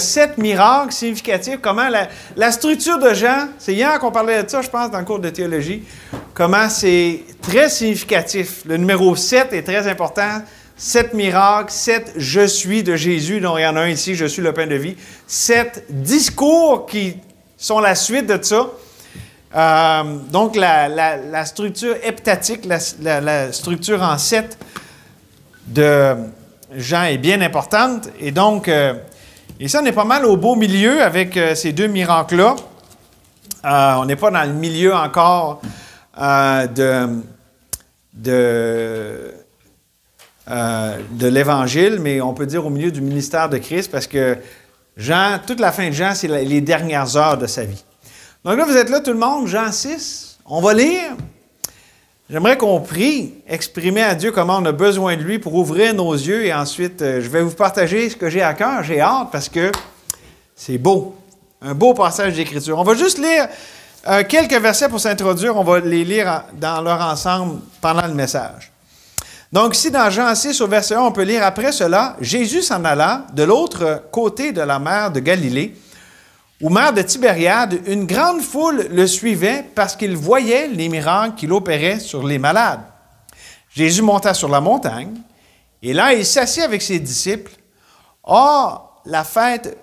7 miracles significatifs, comment la structure de Jean, c'est hier qu'on parlait de ça, je pense, dans le cours de théologie, comment c'est très significatif. Le numéro 7 est très important. 7 miracles, 7 « je suis » de Jésus, dont il y en a un ici, « je suis le pain de vie ». 7 discours qui sont la suite de ça. Donc, la structure heptatique, la structure en 7 de Jean est bien importante. Et donc, et ça, on est pas mal au beau milieu avec ces 2 miracles-là. On n'est pas dans le milieu encore de l'Évangile, mais on peut dire au milieu du ministère de Christ parce que Jean, toute la fin de Jean, c'est les dernières heures de sa vie. Donc là, vous êtes là tout le monde, Jean 6, on va lire. J'aimerais qu'on prie, exprimer à Dieu comment on a besoin de lui pour ouvrir nos yeux et ensuite, je vais vous partager ce que j'ai à cœur. J'ai hâte parce que c'est beau, un beau passage d'Écriture. On va juste lire quelques versets pour s'introduire. On va les lire dans leur ensemble pendant le message. Donc ici, dans Jean 6, au verset 1, on peut lire « Après cela, Jésus s'en alla de l'autre côté de la mer de Galilée, ou mer de Tibériade, une grande foule le suivait parce qu'il voyait les miracles qu'il opérait sur les malades. Jésus monta sur la montagne, et là, il s'assit avec ses disciples. Or, la Pâque,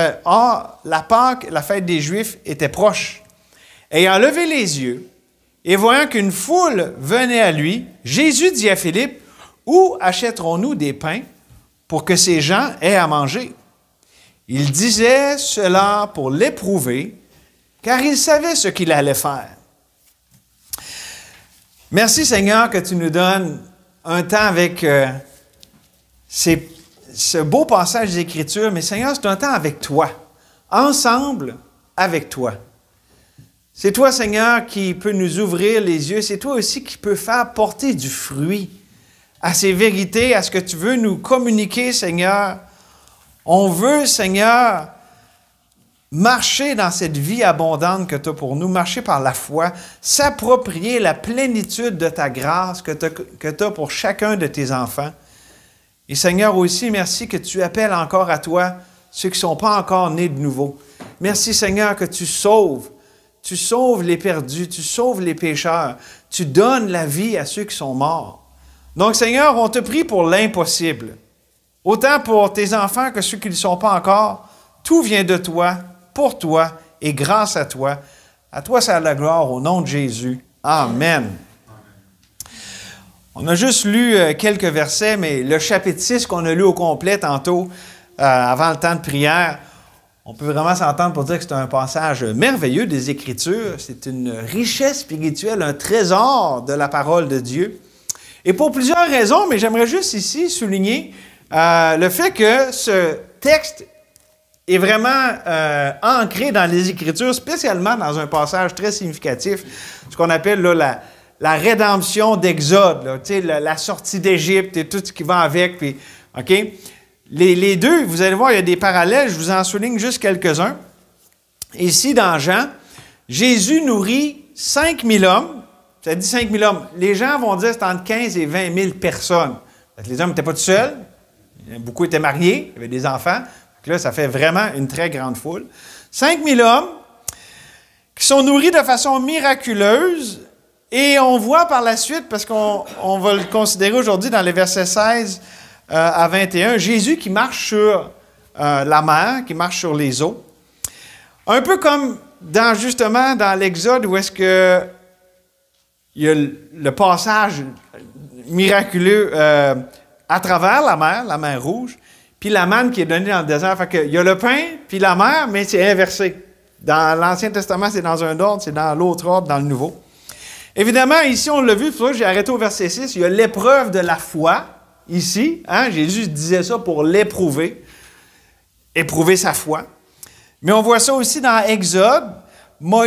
la fête des Juifs, était proche. Ayant levé les yeux, et voyant qu'une foule venait à lui, Jésus dit à Philippe, « Où achèterons-nous des pains pour que ces gens aient à manger? » Il disait cela pour l'éprouver, car il savait ce qu'il allait faire. Merci Seigneur que tu nous donnes un temps avec ce beau passage d'Écriture, mais Seigneur, c'est un temps avec toi, ensemble avec toi. C'est toi, Seigneur, qui peut nous ouvrir les yeux. C'est toi aussi qui peux faire porter du fruit à ces vérités, à ce que tu veux nous communiquer, Seigneur. On veut, Seigneur, marcher dans cette vie abondante que tu as pour nous, marcher par la foi, s'approprier la plénitude de ta grâce que tu as pour chacun de tes enfants. Et Seigneur, aussi, merci que tu appelles encore à toi ceux qui ne sont pas encore nés de nouveau. Merci, Seigneur, que tu sauves. Tu sauves les perdus, tu sauves les pécheurs, tu donnes la vie à ceux qui sont morts. Donc, Seigneur, on te prie pour l'impossible. Autant pour tes enfants que ceux qui ne le sont pas encore, tout vient de toi, pour toi et grâce à toi. À toi, c'est la gloire au nom de Jésus. Amen. On a juste lu quelques versets, mais le chapitre 6 qu'on a lu au complet tantôt, avant le temps de prière, on peut vraiment s'entendre pour dire que c'est un passage merveilleux des Écritures. C'est une richesse spirituelle, un trésor de la parole de Dieu. Et pour plusieurs raisons, mais j'aimerais juste ici souligner le fait que ce texte est vraiment ancré dans les Écritures, spécialement dans un passage très significatif, ce qu'on appelle là, la rédemption d'Exode, là, la sortie d'Égypte et tout ce qui va avec. Puis, OK? Les deux, vous allez voir, il y a des parallèles, je vous en souligne juste quelques-uns. Ici, dans Jean, Jésus nourrit 5 000 hommes. Ça dit 5 000 hommes. Les gens vont dire que c'est entre 15 et 20 000 personnes. Les hommes n'étaient pas tout seuls. Beaucoup étaient mariés, il y avait des enfants. Donc là, ça fait vraiment une très grande foule. 5 000 hommes qui sont nourris de façon miraculeuse. Et on voit par la suite, parce qu'on va le considérer aujourd'hui dans les versets 16 à 21, Jésus qui marche sur la mer, qui marche sur les eaux. Un peu comme justement dans l'Exode où est-ce que il y a le passage miraculeux à travers la mer Rouge, puis la manne qui est donnée dans le désert. Fait que, il y a le pain, puis la mer, mais c'est inversé. Dans l'Ancien Testament, c'est dans un ordre, c'est dans l'autre ordre, dans le Nouveau. Évidemment, ici, on l'a vu, c'est pour ça que j'ai arrêté au verset 6, il y a l'épreuve de la foi, ici. Hein? Jésus disait ça pour l'éprouver, éprouver sa foi. Mais on voit ça aussi dans Exode. Dans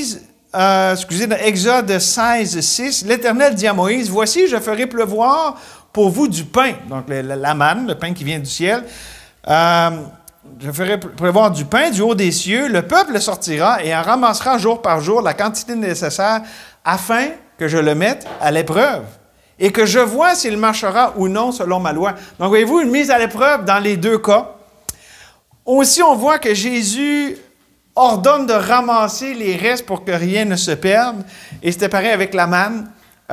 Exode 16, 6, l'Éternel dit à Moïse, « Voici, je ferai pleuvoir pour vous du pain. » Donc, la manne, le pain qui vient du ciel. « Je ferai pleuvoir du pain du haut des cieux. Le peuple sortira et en ramassera jour par jour la quantité nécessaire afin que je le mette à l'épreuve et que je vois s'il marchera ou non selon ma loi. » Donc, voyez-vous, une mise à l'épreuve dans les deux cas. Aussi, on voit que Jésus ordonne de ramasser les restes pour que rien ne se perde. Et c'était pareil avec la manne.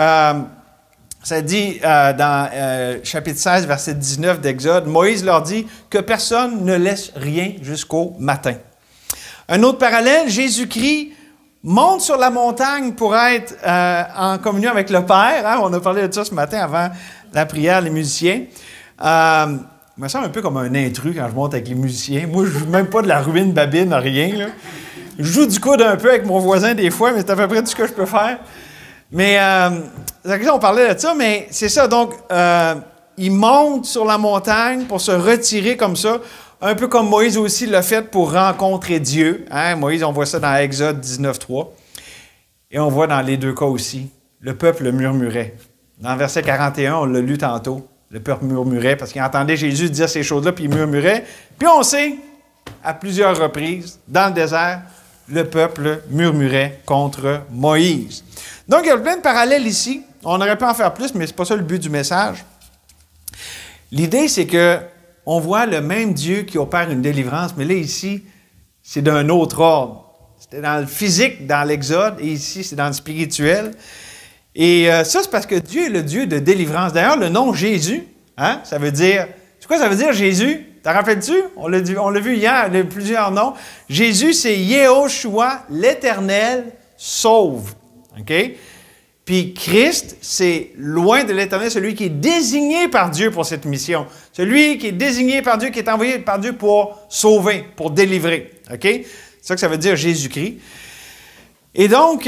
Ça dit dans chapitre 16, verset 19 d'Exode, Moïse leur dit que personne ne laisse rien jusqu'au matin. Un autre parallèle, Jésus-Christ monte sur la montagne pour être en communion avec le Père. Hein? On a parlé de ça ce matin avant la prière, les musiciens. Je me sens un peu comme un intrus quand je monte avec les musiciens. Moi, je ne joue même pas de la ruine babine, rien. Là. Je joue du coude un peu avec mon voisin des fois, mais c'est à peu près tout ce que je peux faire. Mais, on parlait de ça, mais c'est ça. Donc, il monte sur la montagne pour se retirer comme ça, un peu comme Moïse aussi l'a fait pour rencontrer Dieu. Hein? Moïse, on voit ça dans Exode 19.3. Et on voit dans les deux cas aussi, le peuple murmurait. Dans le verset 41, on l'a lu tantôt. Le peuple murmurait parce qu'il entendait Jésus dire ces choses-là, puis il murmurait. Puis on sait, à plusieurs reprises, dans le désert, le peuple murmurait contre Moïse. Donc, il y a plein de parallèles ici. On aurait pu en faire plus, mais ce n'est pas ça le but du message. L'idée, c'est qu'on voit le même Dieu qui opère une délivrance, mais là, ici, c'est d'un autre ordre. C'était dans le physique, dans l'Exode, et ici, c'est dans le spirituel. Et ça, c'est parce que Dieu est le Dieu de délivrance. D'ailleurs, le nom Jésus, hein, ça veut dire... C'est quoi ça veut dire, Jésus? T'en rappelles-tu? On l'a vu hier, il y a plusieurs noms. Jésus, c'est Yehoshua, l'Éternel sauve. OK? Puis Christ, c'est loin de l'Éternel, celui qui est désigné par Dieu pour cette mission. Celui qui est désigné par Dieu, qui est envoyé par Dieu pour sauver, pour délivrer. OK? C'est ça que ça veut dire Jésus-Christ. Et donc...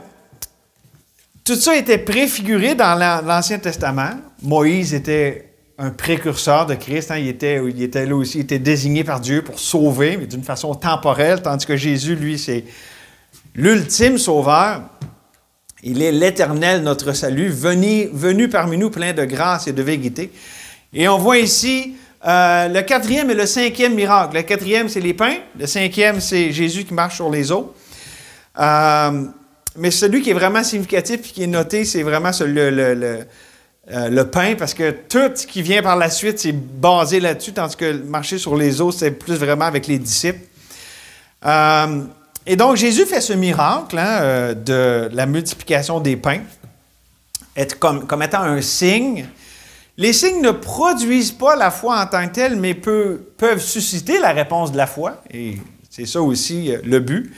tout ça était préfiguré dans l'Ancien Testament. Moïse était un précurseur de Christ. Hein? Il était là aussi, il était désigné par Dieu pour sauver, mais d'une façon temporelle, tandis que Jésus, lui, c'est l'ultime sauveur. Il est l'Éternel, notre salut, venu parmi nous plein de grâce et de vérité. Et on voit ici le 4e et le 5e miracle. Le 4e, c'est les pains. Le 5e, c'est Jésus qui marche sur les eaux. Mais celui qui est vraiment significatif et qui est noté, c'est vraiment le pain, parce que tout ce qui vient par la suite, c'est basé là-dessus, tandis que marcher sur les eaux, c'est plus vraiment avec les disciples. Et donc, Jésus fait ce miracle de la multiplication des pains, comme étant un signe. Les signes ne produisent pas la foi en tant que telle, mais peuvent susciter la réponse de la foi, et c'est ça aussi le but.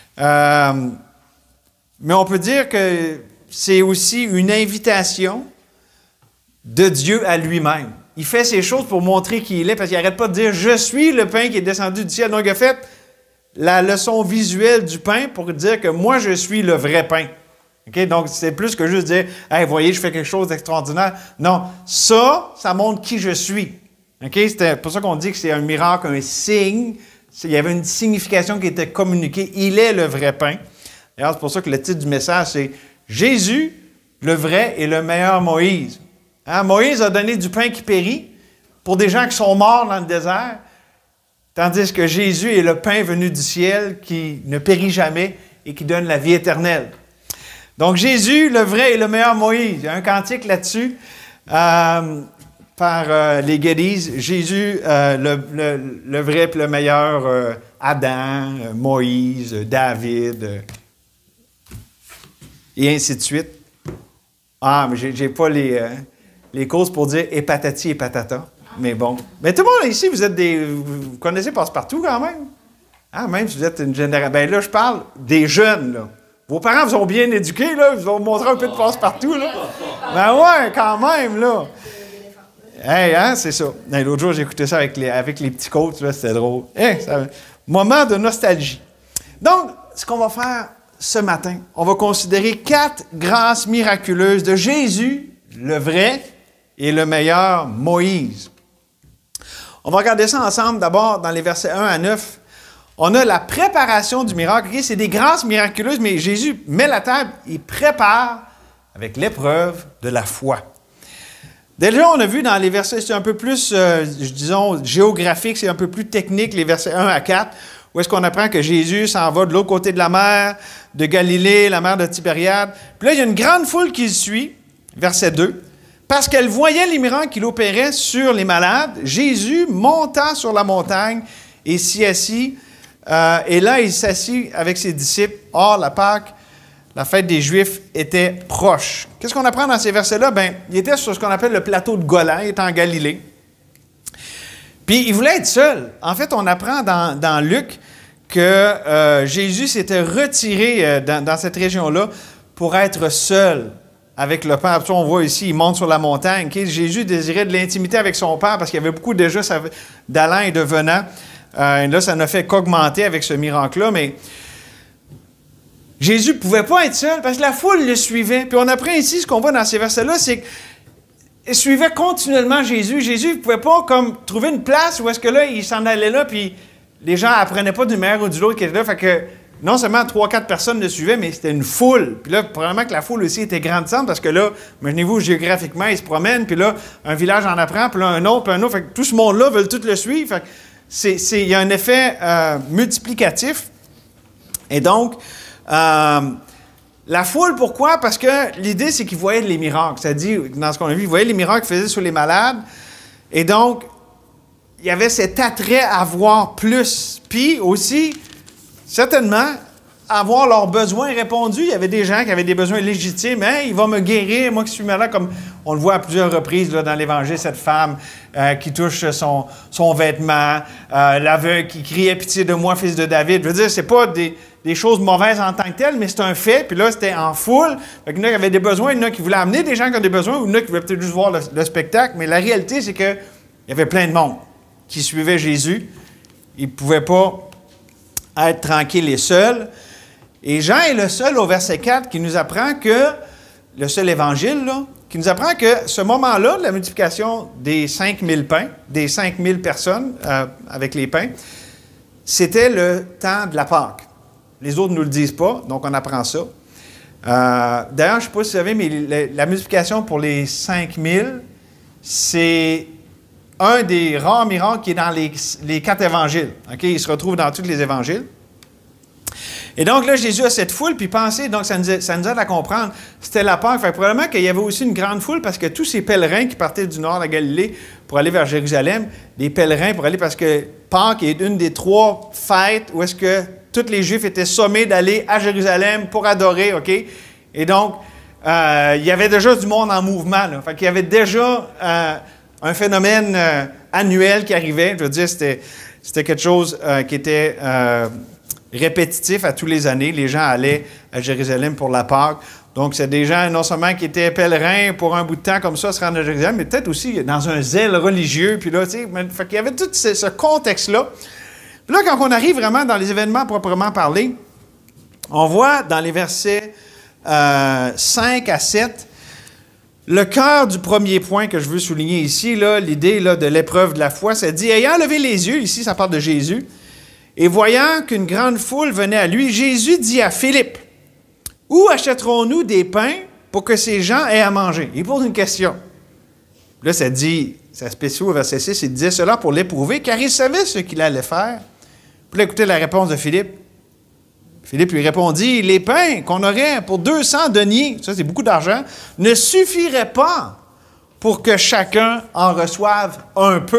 Mais on peut dire que c'est aussi une invitation de Dieu à lui-même. Il fait ces choses pour montrer qui il est, parce qu'il n'arrête pas de dire « Je suis le pain qui est descendu du ciel ». Donc, il a fait la leçon visuelle du pain pour dire que moi, je suis le vrai pain. Okay? Donc, c'est plus que juste dire « Hey, voyez, je fais quelque chose d'extraordinaire ». Non, ça montre qui je suis. Okay? C'est pour ça qu'on dit que c'est un miracle, un signe. Il y avait une signification qui était communiquée. Il est le vrai pain. D'ailleurs, c'est pour ça que le titre du message, c'est « Jésus, le vrai et le meilleur Moïse ». Hein? Moïse a donné du pain qui périt pour des gens qui sont morts dans le désert, tandis que Jésus est le pain venu du ciel qui ne périt jamais et qui donne la vie éternelle. Donc, Jésus, le vrai et le meilleur Moïse. Il y a un cantique là-dessus par les Geddes. Jésus, le vrai et le meilleur Adam, Moïse, David... et ainsi de suite. Ah, mais j'ai pas les causes pour dire « et patati et patata ». Mais bon. Mais tout le monde ici, vous connaissez Passe-Partout quand même? Ah, même si vous êtes une génération... Ben là, je parle des jeunes, là. Vos parents vous ont bien éduqués, là. Ils vous ont montré un peu de Passe-Partout, là. Ben ouais, quand même, là. Hey, hein, c'est ça. L'autre jour, j'ai écouté ça avec les petits coachs, là. C'était drôle. Hey, moment de nostalgie. Donc, ce qu'on va faire... ce matin, on va considérer 4 grâces miraculeuses de Jésus, le vrai et le meilleur Moïse. On va regarder ça ensemble. D'abord, dans les versets 1 à 9, on a la préparation du miracle. Okay? C'est des grâces miraculeuses, mais Jésus met la table, il prépare avec l'épreuve de la foi. Déjà, on a vu dans les versets, c'est un peu plus, disons, géographique, c'est un peu plus technique, les versets 1 à 4, où est-ce qu'on apprend que Jésus s'en va de l'autre côté de la mer, de Galilée, la mer de Tibériade. Puis là, il y a une grande foule qui le suit, verset 2. Parce qu'elle voyait les miracles qu'il opérait sur les malades, Jésus monta sur la montagne et s'y assit. Et là, il s'assit avec ses disciples. Or, la Pâque, la fête des Juifs, était proche. Qu'est-ce qu'on apprend dans ces versets-là? Bien, il était sur ce qu'on appelle le plateau de Golan, il était en Galilée. Puis, il voulait être seul. En fait, on apprend dans Luc que Jésus s'était retiré dans cette région-là pour être seul avec le Père. On voit ici, il monte sur la montagne. Okay? Jésus désirait de l'intimité avec son Père parce qu'il y avait beaucoup déjà d'allants et de venants. Et là, ça n'a fait qu'augmenter avec ce miracle-là, mais Jésus ne pouvait pas être seul parce que la foule le suivait. Puis on apprend ici, ce qu'on voit dans ces versets-là, c'est qu'il suivait continuellement Jésus. Jésus ne pouvait pas comme trouver une place où est-ce que là, il s'en allait là, puis les gens n'apprenaient pas d'une manière ou d'une autre qui était là. Fait que non seulement 3-4 personnes le suivaient, mais c'était une foule. Puis là, probablement que la foule aussi était grandissante parce que là, imaginez-vous, géographiquement, il se promène, puis là, un village en apprend, puis là, un autre, puis un autre. Fait que tout ce monde-là veut tout le suivre. Fait que il y a un effet multiplicatif. Et donc, la foule, pourquoi? Parce que l'idée, c'est qu'ils voyaient les miracles. Ça dit, dans ce qu'on a vu, ils voyaient les miracles qu'ils faisaient sur les malades. Et donc, il y avait cet attrait à voir plus. Puis aussi, certainement, avoir leurs besoins répondus. Il y avait des gens qui avaient des besoins légitimes. Hey, il va me guérir, moi qui suis malade, comme on le voit à plusieurs reprises là, dans l'Évangile, cette femme qui touche son vêtement, l'aveugle qui criait « Pitié de moi, fils de David ». Je veux dire, c'est pas des choses mauvaises en tant que telles, mais c'est un fait. Puis là, c'était en foule. Fait qu'il y en a qui avaient des besoins, il y en a qui voulaient amener des gens qui ont des besoins, ou il y en a qui voulaient peut-être juste voir le spectacle. Mais la réalité, c'est qu'il y avait plein de monde qui suivait Jésus. Ils ne pouvaient pas être tranquilles et seuls. Et Jean est le seul au verset 4 qui nous apprend que, le seul évangile, là, qui nous apprend que ce moment-là, de la multiplication des 5000 pains, des 5000 personnes avec les pains, c'était le temps de la Pâque. Les autres ne nous le disent pas, donc on apprend ça. D'ailleurs, je ne sais pas si vous savez, mais la multiplication pour les 5000, c'est un des rares miracles qui est dans les 4 évangiles. Okay? Il se retrouve dans tous les évangiles. Et donc là, Jésus a cette foule, puis pensez, donc ça nous aide à comprendre, c'était la Pâque. Fait que probablement qu'il y avait aussi une grande foule parce que tous ces pèlerins qui partaient du nord de la Galilée pour aller vers Jérusalem, des pèlerins pour aller, parce que Pâques est une des 3 fêtes où est-ce que tous les Juifs étaient sommés d'aller à Jérusalem pour adorer, OK? Et donc, il y avait déjà du monde en mouvement, là. Fait qu'il y avait déjà un phénomène annuel qui arrivait. Je veux dire, c'était quelque chose qui était répétitif à tous les années. Les gens allaient à Jérusalem pour la Pâque. Donc, c'est des gens non seulement qui étaient pèlerins pour un bout de temps comme ça, se rendre à Jérusalem, mais peut-être aussi dans un zèle religieux. Puis là, tu sais, fait qu'il y avait tout ce contexte-là. Puis là, quand on arrive vraiment dans les événements proprement parlés, on voit dans les versets 5 à 7, le cœur du premier point que je veux souligner ici, là, l'idée là, de l'épreuve de la foi, ça dit « Ayant levé les yeux », ici ça parle de Jésus, « et voyant qu'une grande foule venait à lui, Jésus dit à Philippe, « Où achèterons-nous des pains pour que ces gens aient à manger? » Il pose une question. Là, ça dit, ça spécifique au verset 6, il disait cela pour l'éprouver, car il savait ce qu'il allait faire. Puis là, écoutez la réponse de Philippe. Philippe lui répondit, « Les pains qu'on aurait pour 200 deniers, ça c'est beaucoup d'argent, ne suffiraient pas pour que chacun en reçoive un peu. »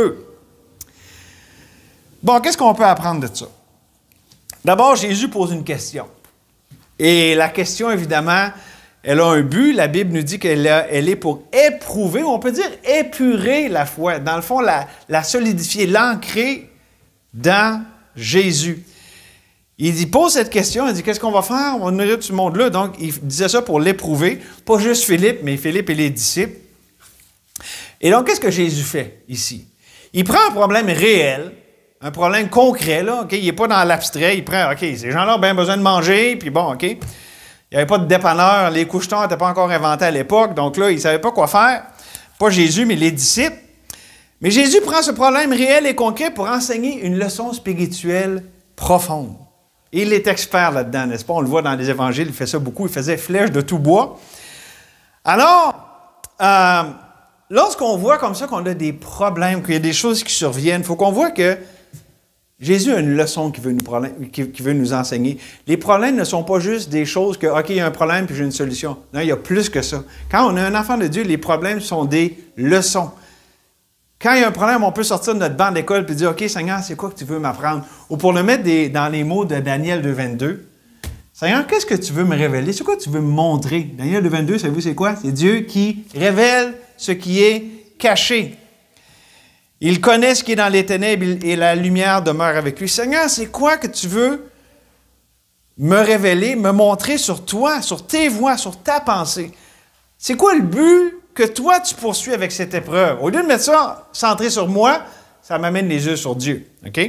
Bon, qu'est-ce qu'on peut apprendre de ça? D'abord, Jésus pose une question. Et la question, évidemment, elle a un but. La Bible nous dit qu'elle est pour éprouver, on peut dire épurer la foi. Dans le fond, la solidifier, l'ancrer dans Jésus. Il pose cette question, il dit, qu'est-ce qu'on va faire? On va nourrir tout ce monde-là. Donc, il disait ça pour l'éprouver. Pas juste Philippe, mais Philippe et les disciples. Et donc, qu'est-ce que Jésus fait ici? Il prend un problème réel, un problème concret, là, OK? Il n'est pas dans l'abstrait. Il prend, OK, ces gens-là ont bien besoin de manger, puis bon, OK. Il n'y avait pas de dépanneur. Les couche-tard n'étaient pas encore inventés à l'époque. Donc là, ils ne savaient pas quoi faire. Pas Jésus, mais les disciples. Mais Jésus prend ce problème réel et concret pour enseigner une leçon spirituelle profonde. Et il est expert là-dedans, n'est-ce pas? On le voit dans les évangiles, il fait ça beaucoup. Il faisait flèche de tout bois. Alors, lorsqu'on voit comme ça qu'on a des problèmes, qu'il y a des choses qui surviennent, il faut qu'on voit que Jésus a une leçon qu'il veut nous enseigner. Les problèmes ne sont pas juste des choses que, OK, il y a un problème puis j'ai une solution. Non, il y a plus que ça. Quand on est un enfant de Dieu, les problèmes sont des leçons. Quand il y a un problème, on peut sortir de notre banc d'école et dire, OK, Seigneur, c'est quoi que tu veux m'apprendre? Ou pour le mettre dans les mots de Daniel 2,22, Seigneur, qu'est-ce que tu veux me révéler? C'est quoi que tu veux me montrer? Daniel 2,22, savez-vous c'est quoi? C'est Dieu qui révèle ce qui est caché. Il connaît ce qui est dans les ténèbres et la lumière demeure avec lui. Seigneur, c'est quoi que tu veux me révéler, me montrer sur toi, sur tes voies, sur ta pensée? C'est quoi le but que toi, tu poursuis avec cette épreuve? Au lieu de mettre ça centré sur moi, ça m'amène les yeux sur Dieu. OK?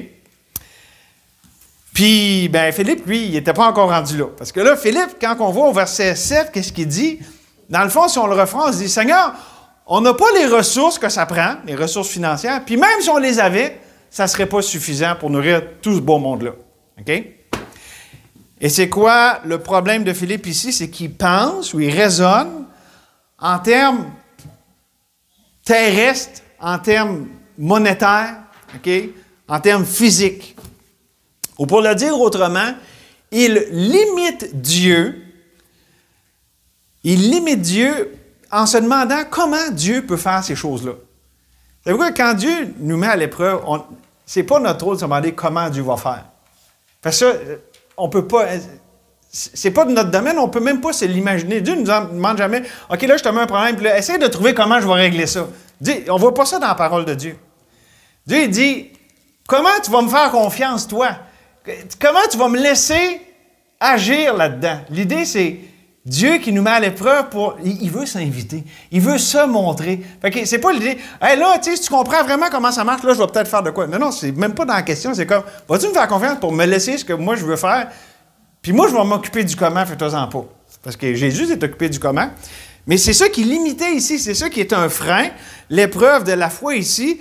Puis, Philippe, lui, il n'était pas encore rendu là. Parce que là, Philippe, quand on voit au verset 7, qu'est-ce qu'il dit? Dans le fond, si on le reprend, on se dit, Seigneur, on n'a pas les ressources que ça prend, les ressources financières, puis même si on les avait, ça ne serait pas suffisant pour nourrir tout ce beau monde-là. OK? Et c'est quoi le problème de Philippe ici? C'est qu'il pense ou il raisonne en termes terrestres, en termes monétaires, OK? En termes physiques. Ou pour le dire autrement, il limite Dieu en se demandant comment Dieu peut faire ces choses-là. C'est pourquoi quand Dieu nous met à l'épreuve, ce n'est pas notre rôle de se demander comment Dieu va faire. Parce que ça, on peut pas... C'est pas de notre domaine, on ne peut même pas se l'imaginer. Dieu ne nous demande jamais, « OK, là, je te mets un problème, puis là, essaye de trouver comment je vais régler ça. » On ne voit pas ça dans la parole de Dieu. Dieu, il dit, « Comment tu vas me faire confiance, toi? Comment tu vas me laisser agir là-dedans? » L'idée, c'est Dieu qui nous met à l'épreuve pour... Il veut s'inviter. Il veut se montrer. Fait que c'est pas l'idée, « Hey, là, tu sais, si tu comprends vraiment comment ça marche, là, je vais peut-être faire de quoi. » Non, c'est même pas dans la question. C'est comme, « Vas-tu me faire confiance pour me laisser ce que moi, je veux faire? Puis moi, je vais m'occuper du comment, fais-toi-en pas. » Parce que Jésus s'est occupé du comment. Mais c'est ça qui limitait ici. C'est ça qui est un frein. L'épreuve de la foi ici,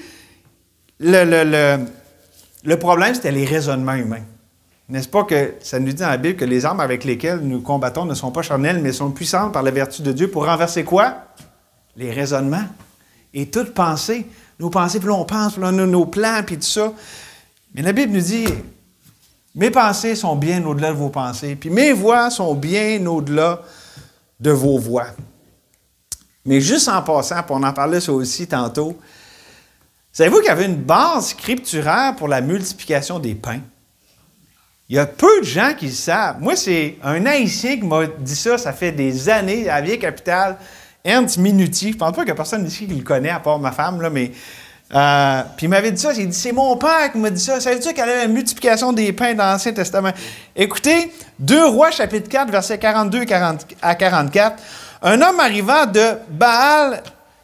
le problème, c'était les raisonnements humains. N'est-ce pas que ça nous dit dans la Bible que les armes avec lesquelles nous combattons ne sont pas charnelles, mais sont puissantes par la vertu de Dieu pour renverser quoi? Les raisonnements. Et toute pensée. Nos pensées, puis là, on pense, puis là, nos plans, puis tout ça. Mais la Bible nous dit, mes pensées sont bien au-delà de vos pensées, puis mes voies sont bien au-delà de vos voies. Mais juste en passant, puis on en parlait ça aussi tantôt, savez-vous qu'il y avait une base scripturaire pour la multiplication des pains? Il y a peu de gens qui le savent. Moi, c'est un Haïtien qui m'a dit ça, ça fait des années, à la vieille capitale, Ernst Minuti. Je ne pense pas qu'il y a personne ici qui le connaît, à part ma femme, là, mais... puis il m'avait dit ça, il dit, c'est mon père qui m'a dit ça. Ça veut dire qu'elle a la multiplication des pains dans l'Ancien Testament. Écoutez, 2 Rois, chapitre 4, versets 42 à 44. Un homme arrivant de Baal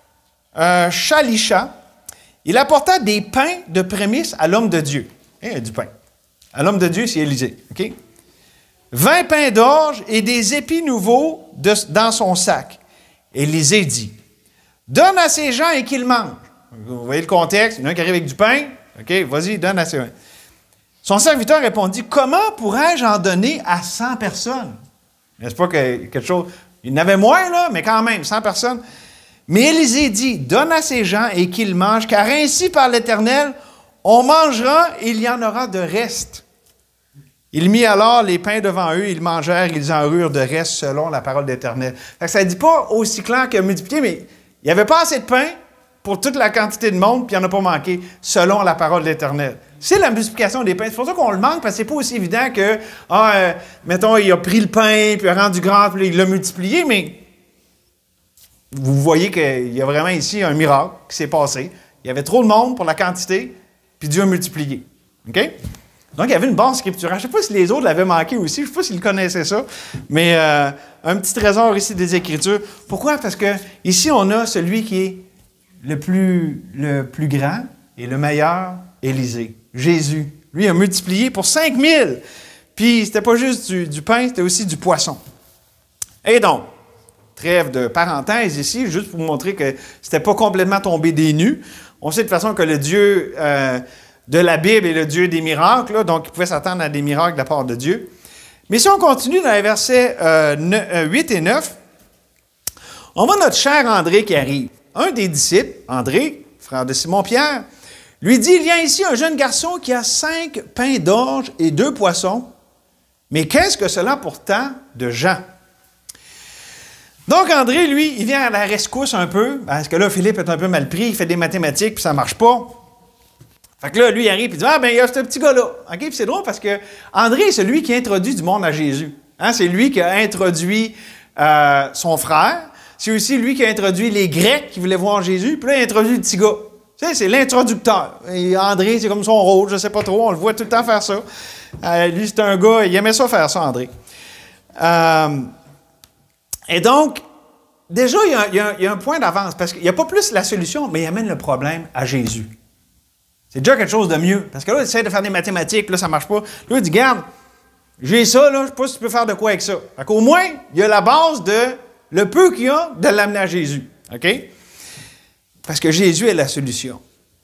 Shalisha, il apporta des pains de prémices à l'homme de Dieu. Il y a du pain. À l'homme de Dieu, c'est Élisée. OK? 20 pains d'orge et des épis nouveaux dans son sac. Élisée dit, donne à ces gens et qu'ils mangent. Vous voyez le contexte, il y en a un qui arrive avec du pain. OK, vas-y, donne à ces gens. Son serviteur répondit, comment pourrais-je en donner à 100 personnes? N'est-ce pas que quelque chose... Il y en avait moins, là, mais quand même, 100 personnes. Mais Élisée dit, donne à ces gens et qu'ils mangent, car ainsi par l'Éternel, on mangera et il y en aura de reste. Il mit alors les pains devant eux, ils mangèrent, ils en eurent de reste selon la parole d'Éternel. Ça ne dit pas aussi clair que multiplier, mais il n'y avait pas assez de pain pour toute la quantité de monde, puis il n'y en a pas manqué, selon la parole d'Éternel. C'est la multiplication des pains. C'est pour ça qu'on le manque, parce que c'est pas aussi évident que, mettons, il a pris le pain, puis il a rendu grand, puis il l'a multiplié, mais vous voyez qu'il y a vraiment ici un miracle qui s'est passé. Il y avait trop de monde pour la quantité, puis Dieu a multiplié. OK? Donc, il y avait une base scripturale. Je ne sais pas si les autres l'avaient manqué aussi. Je ne sais pas s'ils connaissaient ça. Mais un petit trésor ici des Écritures. Pourquoi? Parce que ici, on a celui qui est le plus grand et le meilleur, Élisée. Jésus. Lui a multiplié pour 5000. Puis, c'était pas juste du pain, c'était aussi du poisson. Et donc, trêve de parenthèse ici, juste pour vous montrer que c'était pas complètement tombé des nues. On sait de toute façon que le Dieu de la Bible est le Dieu des miracles, là, donc il pouvait s'attendre à des miracles de la part de Dieu. Mais si on continue dans les versets 8 et 9, on voit notre cher André qui arrive. Un des disciples, André, frère de Simon-Pierre, lui dit, il y a ici un jeune garçon qui a 5 pains d'orge et 2 poissons. Mais qu'est-ce que cela pour tant de gens? Donc, André, lui, il vient à la rescousse un peu, parce que là, Philippe est un peu mal pris, il fait des mathématiques, puis ça marche pas. Fait que là, lui, il arrive, puis il dit, « Ah, ben il y a ce petit gars-là. » OK, puis c'est drôle parce que André est celui qui introduit du monde à Jésus. Hein? C'est lui qui a introduit son frère. C'est aussi lui qui a introduit les Grecs qui voulaient voir Jésus. Puis là, il a introduit le petit gars. Tu sais, c'est l'introducteur. Et André, c'est comme son rôle, je ne sais pas trop, on le voit tout le temps faire ça. Lui, c'est un gars, il aimait ça faire ça, André. Et donc, déjà, il y a un point d'avance, parce qu'il n'y a pas plus la solution, mais il amène le problème à Jésus. C'est déjà quelque chose de mieux. Parce que là, il essaie de faire des mathématiques, là, ça ne marche pas. Là, il dit, garde, j'ai ça, là, je ne sais pas si tu peux faire de quoi avec ça. Fait qu'au moins, il y a la base de le peu qu'il y a de l'amener à Jésus. OK? Parce que Jésus est la solution.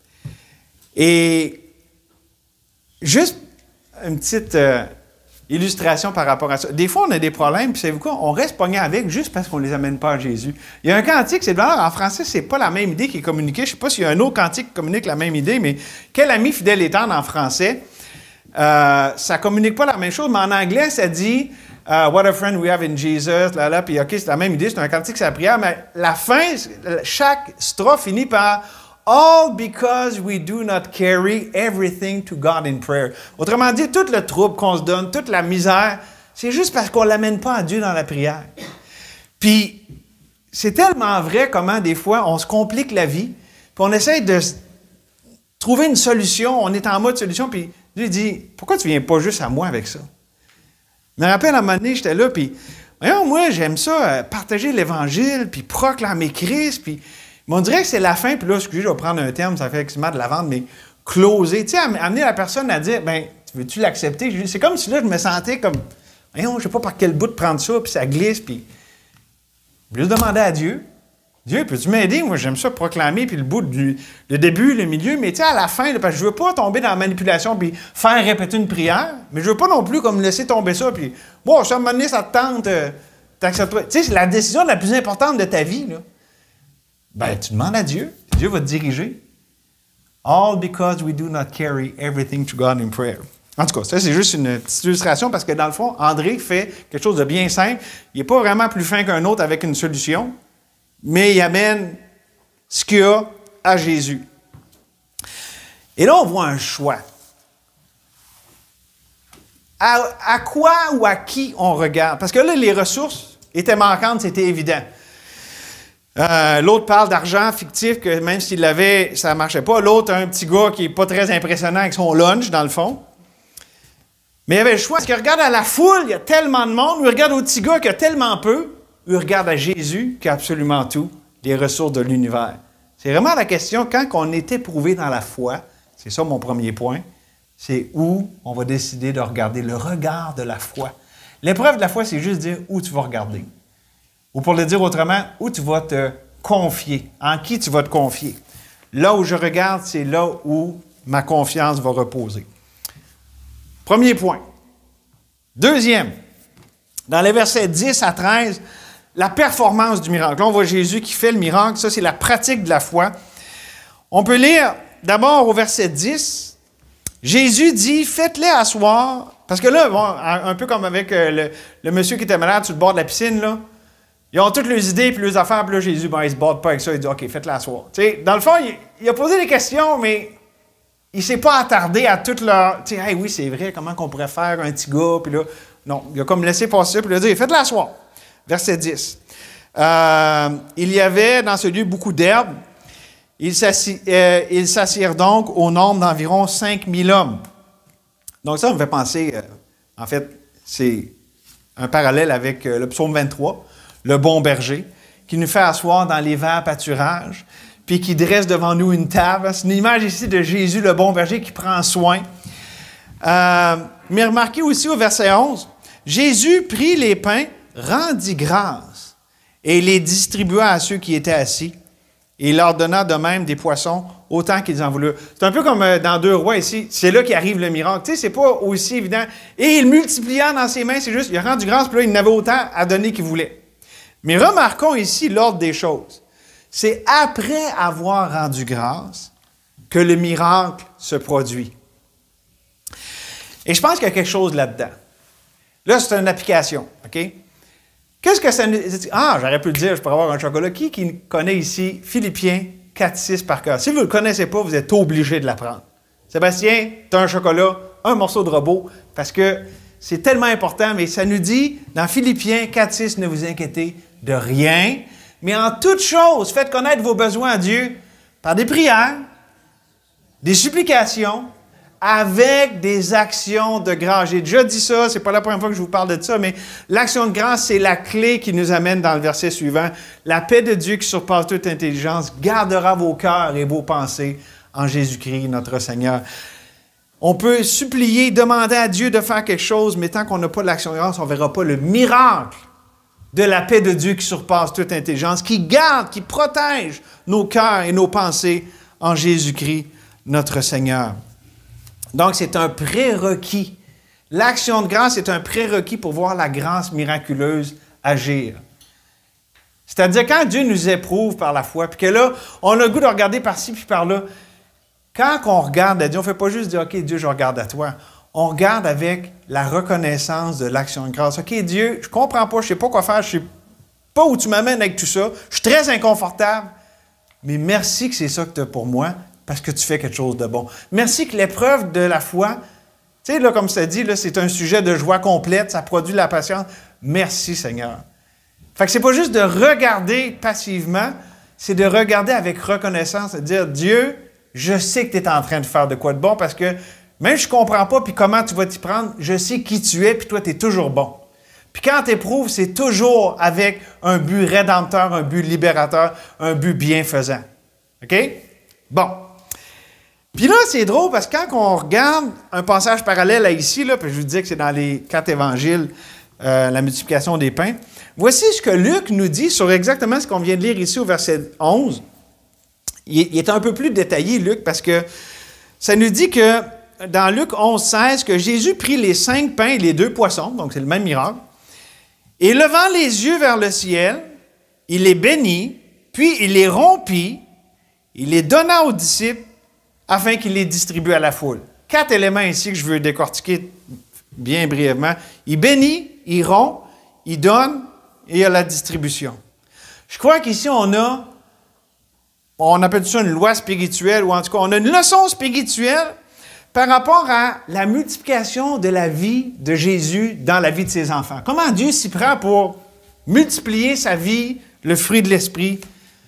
Et juste une petite illustration par rapport à ça. Des fois, on a des problèmes, puis savez-vous quoi? On reste pogné avec juste parce qu'on ne les amène pas à Jésus. Il y a un cantique, c'est d'ailleurs en français, c'est pas la même idée qui est communiquée. Je ne sais pas s'il y a un autre cantique qui communique la même idée, mais quel ami fidèle et tendre en français, ça ne communique pas la même chose, mais en anglais, ça dit What a friend we have in Jesus, là, puis OK, c'est la même idée, c'est un cantique, c'est la prière, mais la fin, chaque strophe finit par All because we do not carry everything to God in prayer. Autrement dit, tout le trouble qu'on se donne, toute la misère, c'est juste parce qu'on ne l'amène pas à Dieu dans la prière. Puis, c'est tellement vrai comment des fois on se complique la vie, puis on essaie de trouver une solution, on est en mode solution, puis Dieu dit, pourquoi tu ne viens pas juste à moi avec ça? Je me rappelle à un moment donné, j'étais là, puis, voyons, moi, j'aime ça, partager l'Évangile, puis proclamer Christ, puis, on dirait que c'est la fin, puis là, excusez, je vais prendre un terme, ça fait excessivement de la vente, mais closer, tu sais, amener la personne à dire, ben, veux-tu l'accepter? C'est comme si là, je me sentais comme, voyons, je ne sais pas par quel bout de prendre ça, puis ça glisse, puis, je vais demander à Dieu. Dieu, peux-tu m'aider? Moi, j'aime ça proclamer, puis le début, le milieu, mais tu sais, à la fin, là, parce que je ne veux pas tomber dans la manipulation, puis faire répéter une prière, mais je ne veux pas non plus comme laisser tomber ça, puis, bon, ça, à un moment donné, ça te tente, t'accepteras. Tu sais, c'est la décision la plus importante de ta vie, là. Ben, tu demandes à Dieu. Dieu va te diriger. All because we do not carry everything to God in prayer. En tout cas, ça, c'est juste une petite illustration parce que, dans le fond, André fait quelque chose de bien simple. Il n'est pas vraiment plus fin qu'un autre avec une solution, mais il amène ce qu'il y a à Jésus. Et là, on voit un choix. À quoi ou à qui on regarde? Parce que là, les ressources étaient manquantes, c'était évident. L'autre parle d'argent fictif, que même s'il l'avait, ça ne marchait pas. L'autre a un petit gars qui n'est pas très impressionnant avec son lunch, dans le fond. Mais il y avait le choix. Est-ce qu'il regarde à la foule, il y a tellement de monde, ou il regarde au petit gars qui a tellement peu, ou il regarde à Jésus qui a absolument tout, les ressources de l'univers. C'est vraiment la question, quand on est éprouvé dans la foi, c'est ça mon premier point, c'est où on va décider de regarder, le regard de la foi. L'épreuve de la foi, c'est juste dire où tu vas regarder. Ou pour le dire autrement, où tu vas te confier, en qui tu vas te confier. Là où je regarde, c'est là où ma confiance va reposer. Premier point. Deuxième, dans les versets 10 à 13, la performance du miracle. Là, on voit Jésus qui fait le miracle. Ça, c'est la pratique de la foi. On peut lire d'abord au verset 10. Jésus dit, faites-les asseoir. Parce que là, bon, un peu comme avec le monsieur qui était malade sur le bord de la piscine, là, ils ont toutes leurs idées et leurs affaires, puis là, Jésus, ben, il ne se bat pas avec ça, il dit, OK, faites-le asseoir. Tu sais, dans le fond, il a posé des questions, mais il ne s'est pas attardé à toute leur... Tu sais, hey, oui, c'est vrai, comment qu'on pourrait faire un petit gars, puis là... Non, il a comme laissé passer, puis il a dit, faites-le asseoir. Verset 10. Il y avait dans ce lieu beaucoup d'herbes. Ils s'assirent donc au nombre d'environ 5000 hommes. Donc ça, on me fait penser, en fait, c'est un parallèle avec le psaume 23, le bon berger, qui nous fait asseoir dans les verts pâturages, puis qui dresse devant nous une table. C'est une image ici de Jésus, le bon berger, qui prend soin. Mais remarquez aussi au verset 11, Jésus prit les pains, rendit grâce, et les distribua à ceux qui étaient assis. Et il leur donna de même des poissons, autant qu'ils en voulurent. C'est un peu comme dans 2 Rois ici, c'est là qu'arrive le miracle. Tu sais, c'est pas aussi évident. Et il multiplia dans ses mains, c'est juste, il a rendu grâce, puis là, il n'avait autant à donner qu'il voulait. Mais remarquons ici l'ordre des choses. C'est après avoir rendu grâce que le miracle se produit. Et je pense qu'il y a quelque chose là-dedans. Là, c'est une application, OK? Qu'est-ce que ça nous dit? Ah, j'aurais pu le dire, je pourrais avoir un chocolat. Qui connaît ici Philippiens 4-6 par cœur? Si vous ne le connaissez pas, vous êtes obligé de l'apprendre. Sébastien, tu as un chocolat, un morceau de robot, parce que c'est tellement important, mais ça nous dit, dans Philippiens 4-6, ne vous inquiétez de rien, mais en toute chose, faites connaître vos besoins à Dieu par des prières, des supplications, avec des actions de grâce. J'ai déjà dit ça, c'est pas la première fois que je vous parle de ça, mais l'action de grâce, c'est la clé qui nous amène dans le verset suivant. La paix de Dieu qui surpasse toute intelligence gardera vos cœurs et vos pensées en Jésus-Christ, notre Seigneur. On peut supplier, demander à Dieu de faire quelque chose, mais tant qu'on n'a pas l'action de grâce, on ne verra pas le miracle de la paix de Dieu qui surpasse toute intelligence, qui garde, qui protège nos cœurs et nos pensées en Jésus-Christ, notre Seigneur. Donc, c'est un prérequis. L'action de grâce est un prérequis pour voir la grâce miraculeuse agir. C'est-à-dire, quand Dieu nous éprouve par la foi, puis que là, on a le goût de regarder par-ci puis par-là, quand on regarde à Dieu, on ne fait pas juste dire « OK, Dieu, je regarde à toi ». On regarde avec la reconnaissance de l'action de grâce. « OK, Dieu, je ne comprends pas, je ne sais pas quoi faire, je ne sais pas où tu m'amènes avec tout ça, je suis très inconfortable, mais merci que c'est ça que tu as pour moi, parce que tu fais quelque chose de bon. Merci que l'épreuve de la foi, tu sais, là, comme ça dit, là, c'est un sujet de joie complète, ça produit de la patience. Merci, Seigneur. » Fait que c'est pas juste de regarder passivement, c'est de regarder avec reconnaissance, de dire « Dieu, je sais que tu es en train de faire de quoi de bon, parce que même si je ne comprends pas puis comment tu vas t'y prendre, je sais qui tu es, puis toi, tu es toujours bon. » Puis quand tu éprouves, c'est toujours avec un but rédempteur, un but libérateur, un but bienfaisant. OK? Bon. Puis là, c'est drôle parce que quand on regarde un passage parallèle à ici, là, puis je vous dis que c'est dans les 4 évangiles, la multiplication des pains, voici ce que Luc nous dit sur exactement ce qu'on vient de lire ici au verset 11. Il est un peu plus détaillé, Luc, parce que ça nous dit que dans Luc 11, 16, que Jésus prit les 5 pains et les 2 poissons, donc c'est le même miracle, et levant les yeux vers le ciel, il les bénit, puis il les rompit, il les donna aux disciples, afin qu'il les distribue à la foule. 4 éléments ici que je veux décortiquer bien brièvement. Il bénit, il rompt, il donne et il y a la distribution. Je crois qu'ici, on appelle ça une loi spirituelle, ou en tout cas, on a une leçon spirituelle par rapport à la multiplication de la vie de Jésus dans la vie de ses enfants. Comment Dieu s'y prend pour multiplier sa vie, le fruit de l'Esprit,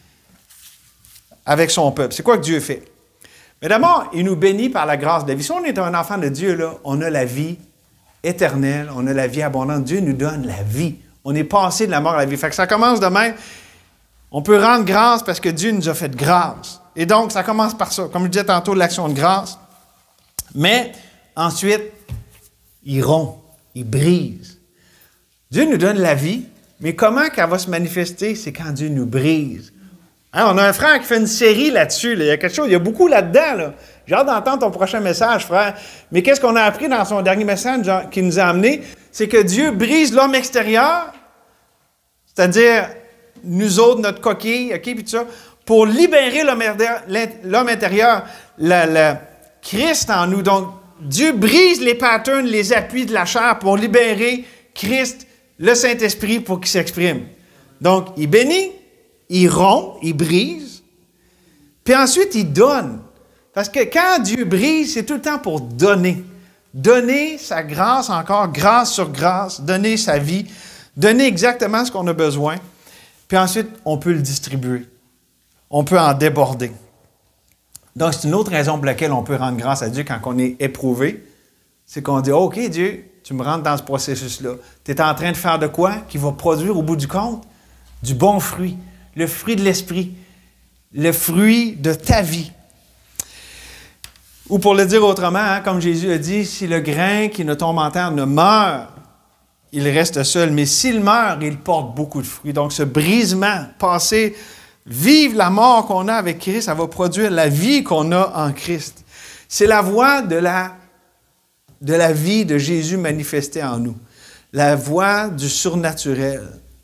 avec son peuple. C'est quoi que Dieu fait? Mais d'abord, il nous bénit par la grâce de la vie. Si on est un enfant de Dieu, là, on a la vie éternelle, on a la vie abondante. Dieu nous donne la vie. On est passé de la mort à la vie. Fait que ça commence de même. On peut rendre grâce parce que Dieu nous a fait grâce. Et donc, ça commence par ça. Comme je disais tantôt, l'action de grâce. Mais ensuite, il rompt, il brise. Dieu nous donne la vie, mais comment qu'elle va se manifester? C'est quand Dieu nous brise. Hein, on a un frère qui fait une série là-dessus. Là. Il y a quelque chose, il y a beaucoup là-dedans. Là. J'ai hâte d'entendre ton prochain message, frère. Mais qu'est-ce qu'on a appris dans son dernier message qui nous a amené? C'est que Dieu brise l'homme extérieur, c'est-à-dire nous autres, notre coquille, OK, puis tout ça, pour libérer l'homme intérieur, le Christ en nous. Donc, Dieu brise les patterns, les appuis de la chair pour libérer Christ, le Saint-Esprit, pour qu'il s'exprime. Donc, il bénit, il rompt, il brise, puis ensuite, il donne. Parce que quand Dieu brise, c'est tout le temps pour donner. Donner sa grâce encore, grâce sur grâce, donner sa vie, donner exactement ce qu'on a besoin. Puis ensuite, on peut le distribuer. On peut en déborder. Donc, c'est une autre raison pour laquelle on peut rendre grâce à Dieu quand on est éprouvé. C'est qu'on dit, OK, Dieu, tu me rentres dans ce processus-là. Tu es en train de faire de quoi qui va produire au bout du compte du bon fruit, le fruit de l'esprit, le fruit de ta vie. Ou pour le dire autrement, hein, comme Jésus a dit, si le grain qui ne tombe en terre ne meurt, il reste seul. Mais s'il meurt, il porte beaucoup de fruits. Donc, ce brisement, passer, vivre la mort qu'on a avec Christ, ça va produire la vie qu'on a en Christ. C'est la voie de la vie de Jésus manifestée en nous. La voie du surnaturel.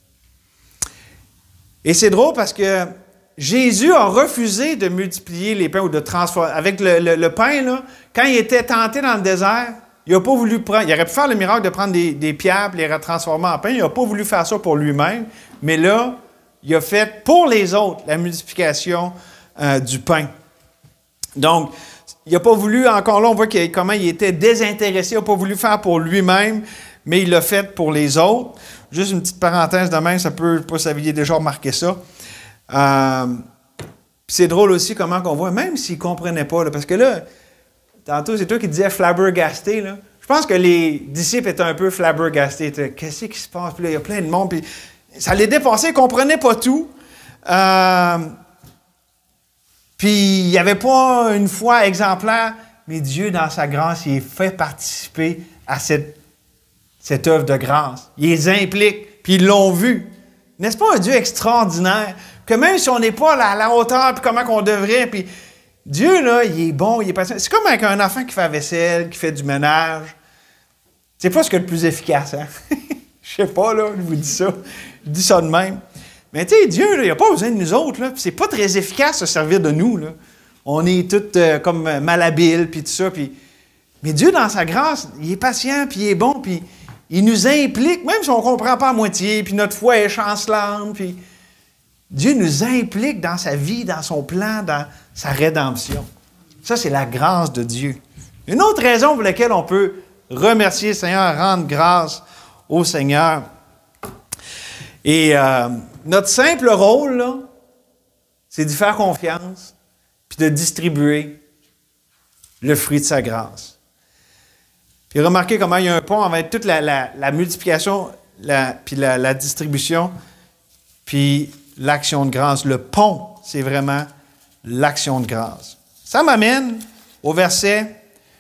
Et c'est drôle parce que Jésus a refusé de multiplier les pains ou de transformer. Avec le pain, là, quand il était tenté dans le désert, il n'a pas voulu prendre... Il aurait pu faire le miracle de prendre des pierres et les transformer en pain. Il n'a pas voulu faire ça pour lui-même. Mais là, il a fait pour les autres la multiplication du pain. Donc, il n'a pas voulu... Encore là, on voit comment il était désintéressé. Il n'a pas voulu faire pour lui-même, mais il l'a fait pour les autres. Juste une petite parenthèse de même, ça peut... Pas si vous aviez déjà remarqué ça. C'est drôle aussi comment on voit, même s'ils ne comprenaient pas, là, parce que là, tantôt, c'est toi qui disais flabbergasté, là. Je pense que les disciples étaient un peu flabbergastés. Qu'est-ce qui se passe? Puis là, il y a plein de monde. Puis ça les dépassait, ils ne comprenaient pas tout. Puis il n'y avait pas une foi exemplaire, mais Dieu, dans sa grâce, il les fait participer à cette œuvre de grâce. Il les implique, puis ils l'ont vu. N'est-ce pas un Dieu extraordinaire? Que même si on n'est pas à la hauteur, puis comment qu'on devrait, puis Dieu, là, il est bon, il est patient. C'est comme avec un enfant qui fait la vaisselle, qui fait du ménage. C'est pas ce que le plus efficace, hein? Je sais pas, là, je vous dis ça. Je dis ça de même. Mais tu sais, Dieu, là, il n'a pas besoin de nous autres, là. C'est pas très efficace de se servir de nous, là. On est tous comme malhabiles, puis tout ça, puis... Mais Dieu, dans sa grâce, il est patient, puis il est bon, puis il nous implique, même si on ne comprend pas à moitié, puis notre foi est chancelante, puis... Dieu nous implique dans sa vie, dans son plan, dans sa rédemption. Ça, c'est la grâce de Dieu. Une autre raison pour laquelle on peut remercier le Seigneur, rendre grâce au Seigneur. Et notre simple rôle, là, c'est d'y faire confiance puis de distribuer le fruit de sa grâce. Puis remarquez comment il y a un pont avec toute la multiplication puis la distribution, puis l'action de grâce. Le pont, c'est vraiment l'action de grâce. Ça m'amène au verset...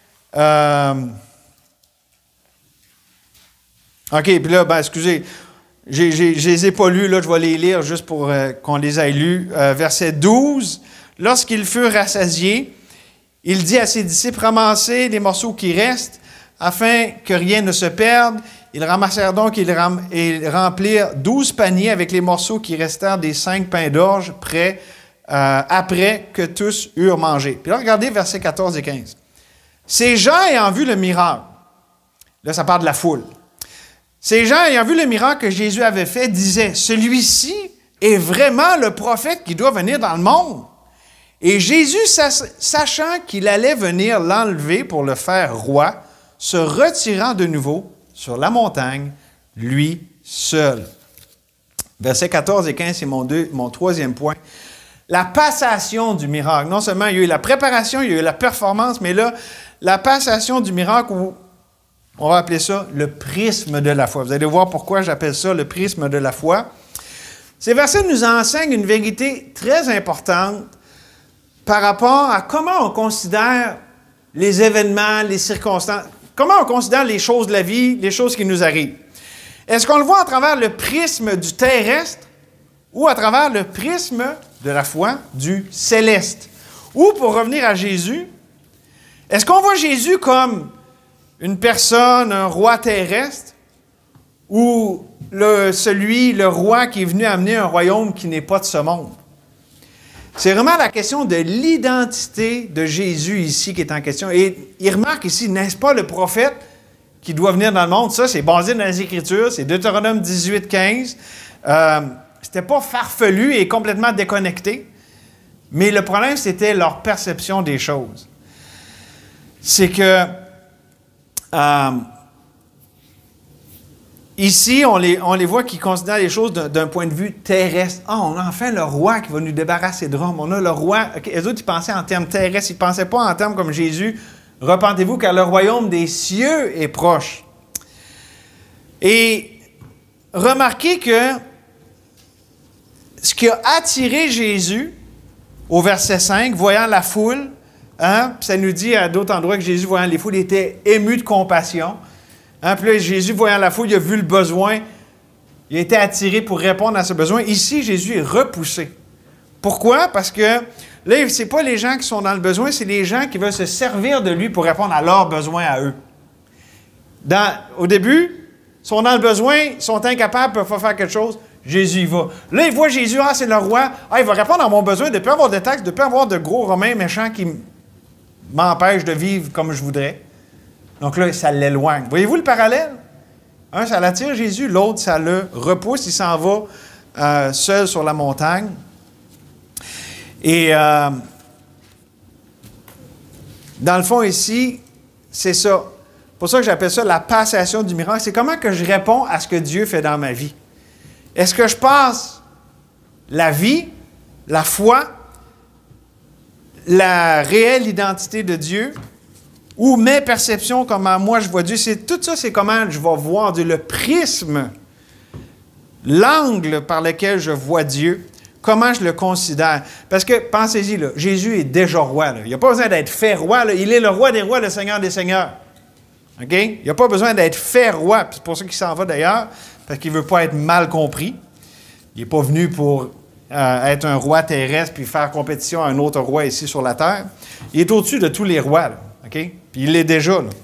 OK, puis là, excusez, je les ai pas lus, là, je vais les lire juste pour qu'on les ait lus. Verset 12. « Lorsqu'ils furent rassasiés, il dit à ses disciples, ramassez les morceaux qui restent, afin que rien ne se perde. Ils ramassèrent donc et remplirent 12 paniers avec les morceaux qui restèrent des 5 pains d'orge prêts après que tous eurent mangé. » Puis là, regardez versets 14 et 15. « Ces gens ayant vu le miracle, là, ça parle de la foule. Ces gens ayant vu le miracle que Jésus avait fait disaient, « Celui-ci est vraiment le prophète qui doit venir dans le monde. » Et Jésus, sachant qu'il allait venir l'enlever pour le faire roi, se retirant de nouveau sur la montagne, lui seul. Versets 14 et 15, c'est mon troisième point. La passation du miracle. Non seulement il y a eu la préparation, il y a eu la performance, mais là, la passation du miracle, on va appeler ça le prisme de la foi. Vous allez voir pourquoi j'appelle ça le prisme de la foi. Ces versets nous enseignent une vérité très importante par rapport à comment on considère les événements, les circonstances, comment on considère les choses de la vie, les choses qui nous arrivent. Est-ce qu'on le voit à travers le prisme du terrestre ou à travers le prisme de la foi du céleste? Ou, pour revenir à Jésus, est-ce qu'on voit Jésus comme une personne, un roi terrestre, ou le roi qui est venu amener un royaume qui n'est pas de ce monde? C'est vraiment la question de l'identité de Jésus ici qui est en question. Et il remarque ici, n'est-ce pas le prophète qui doit venir dans le monde? Ça, c'est basé dans les Écritures, c'est Deutéronome 18, 15. C'était pas farfelu et complètement déconnecté, mais le problème, c'était leur perception des choses. C'est que ici, on les voit qui considèrent les choses d'un point de vue terrestre. Ah, on a enfin le roi qui va nous débarrasser de Rome. On a le roi. Okay, les autres, ils pensaient en termes terrestres. Ils ne pensaient pas en termes comme Jésus. Repentez-vous, car le royaume des cieux est proche. Et remarquez que ce qui a attiré Jésus, au verset 5, voyant la foule, hein, ça nous dit à d'autres endroits que Jésus, voyant les foules, était ému de compassion. Hein, puis là, Jésus, voyant la foule, il a vu le besoin. Il a été attiré pour répondre à ce besoin. Ici, Jésus est repoussé. Pourquoi? Parce que là, ce n'est pas les gens qui sont dans le besoin, c'est les gens qui veulent se servir de lui pour répondre à leurs besoins à eux. Au début, ils sont dans le besoin, ils sont incapables, ne peuvent pas faire quelque chose. Jésus y va. Là, il voit Jésus, ah, c'est le roi. Ah, il va répondre à mon besoin de ne plus avoir de taxes, de ne plus avoir de gros Romains méchants qui m'empêchent de vivre comme je voudrais. Donc là, ça l'éloigne. Voyez-vous le parallèle? Un, ça l'attire Jésus, l'autre, ça le repousse. Il s'en va seul sur la montagne. Et dans le fond, ici, c'est ça. C'est pour ça que j'appelle ça la passation du miracle. C'est comment que je réponds à ce que Dieu fait dans ma vie. Est-ce que je passe la vie, la foi, la réelle identité de Dieu, ou mes perceptions, comment moi je vois Dieu? Tout ça, c'est comment je vais voir Dieu, le prisme, l'angle par lequel je vois Dieu, comment je le considère. Parce que, pensez-y, là, Jésus est déjà roi. Là. Il n'a pas besoin d'être fait roi. Là. Il est le roi des rois, le Seigneur des seigneurs. OK? Il n'a pas besoin d'être fait roi. C'est pour ça qu'il s'en va d'ailleurs, parce qu'il ne veut pas être mal compris. Il n'est pas venu pour être un roi terrestre puis faire compétition à un autre roi ici sur la terre. Il est au-dessus de tous les rois. Là. OK? Puis il l'est déjà. Là.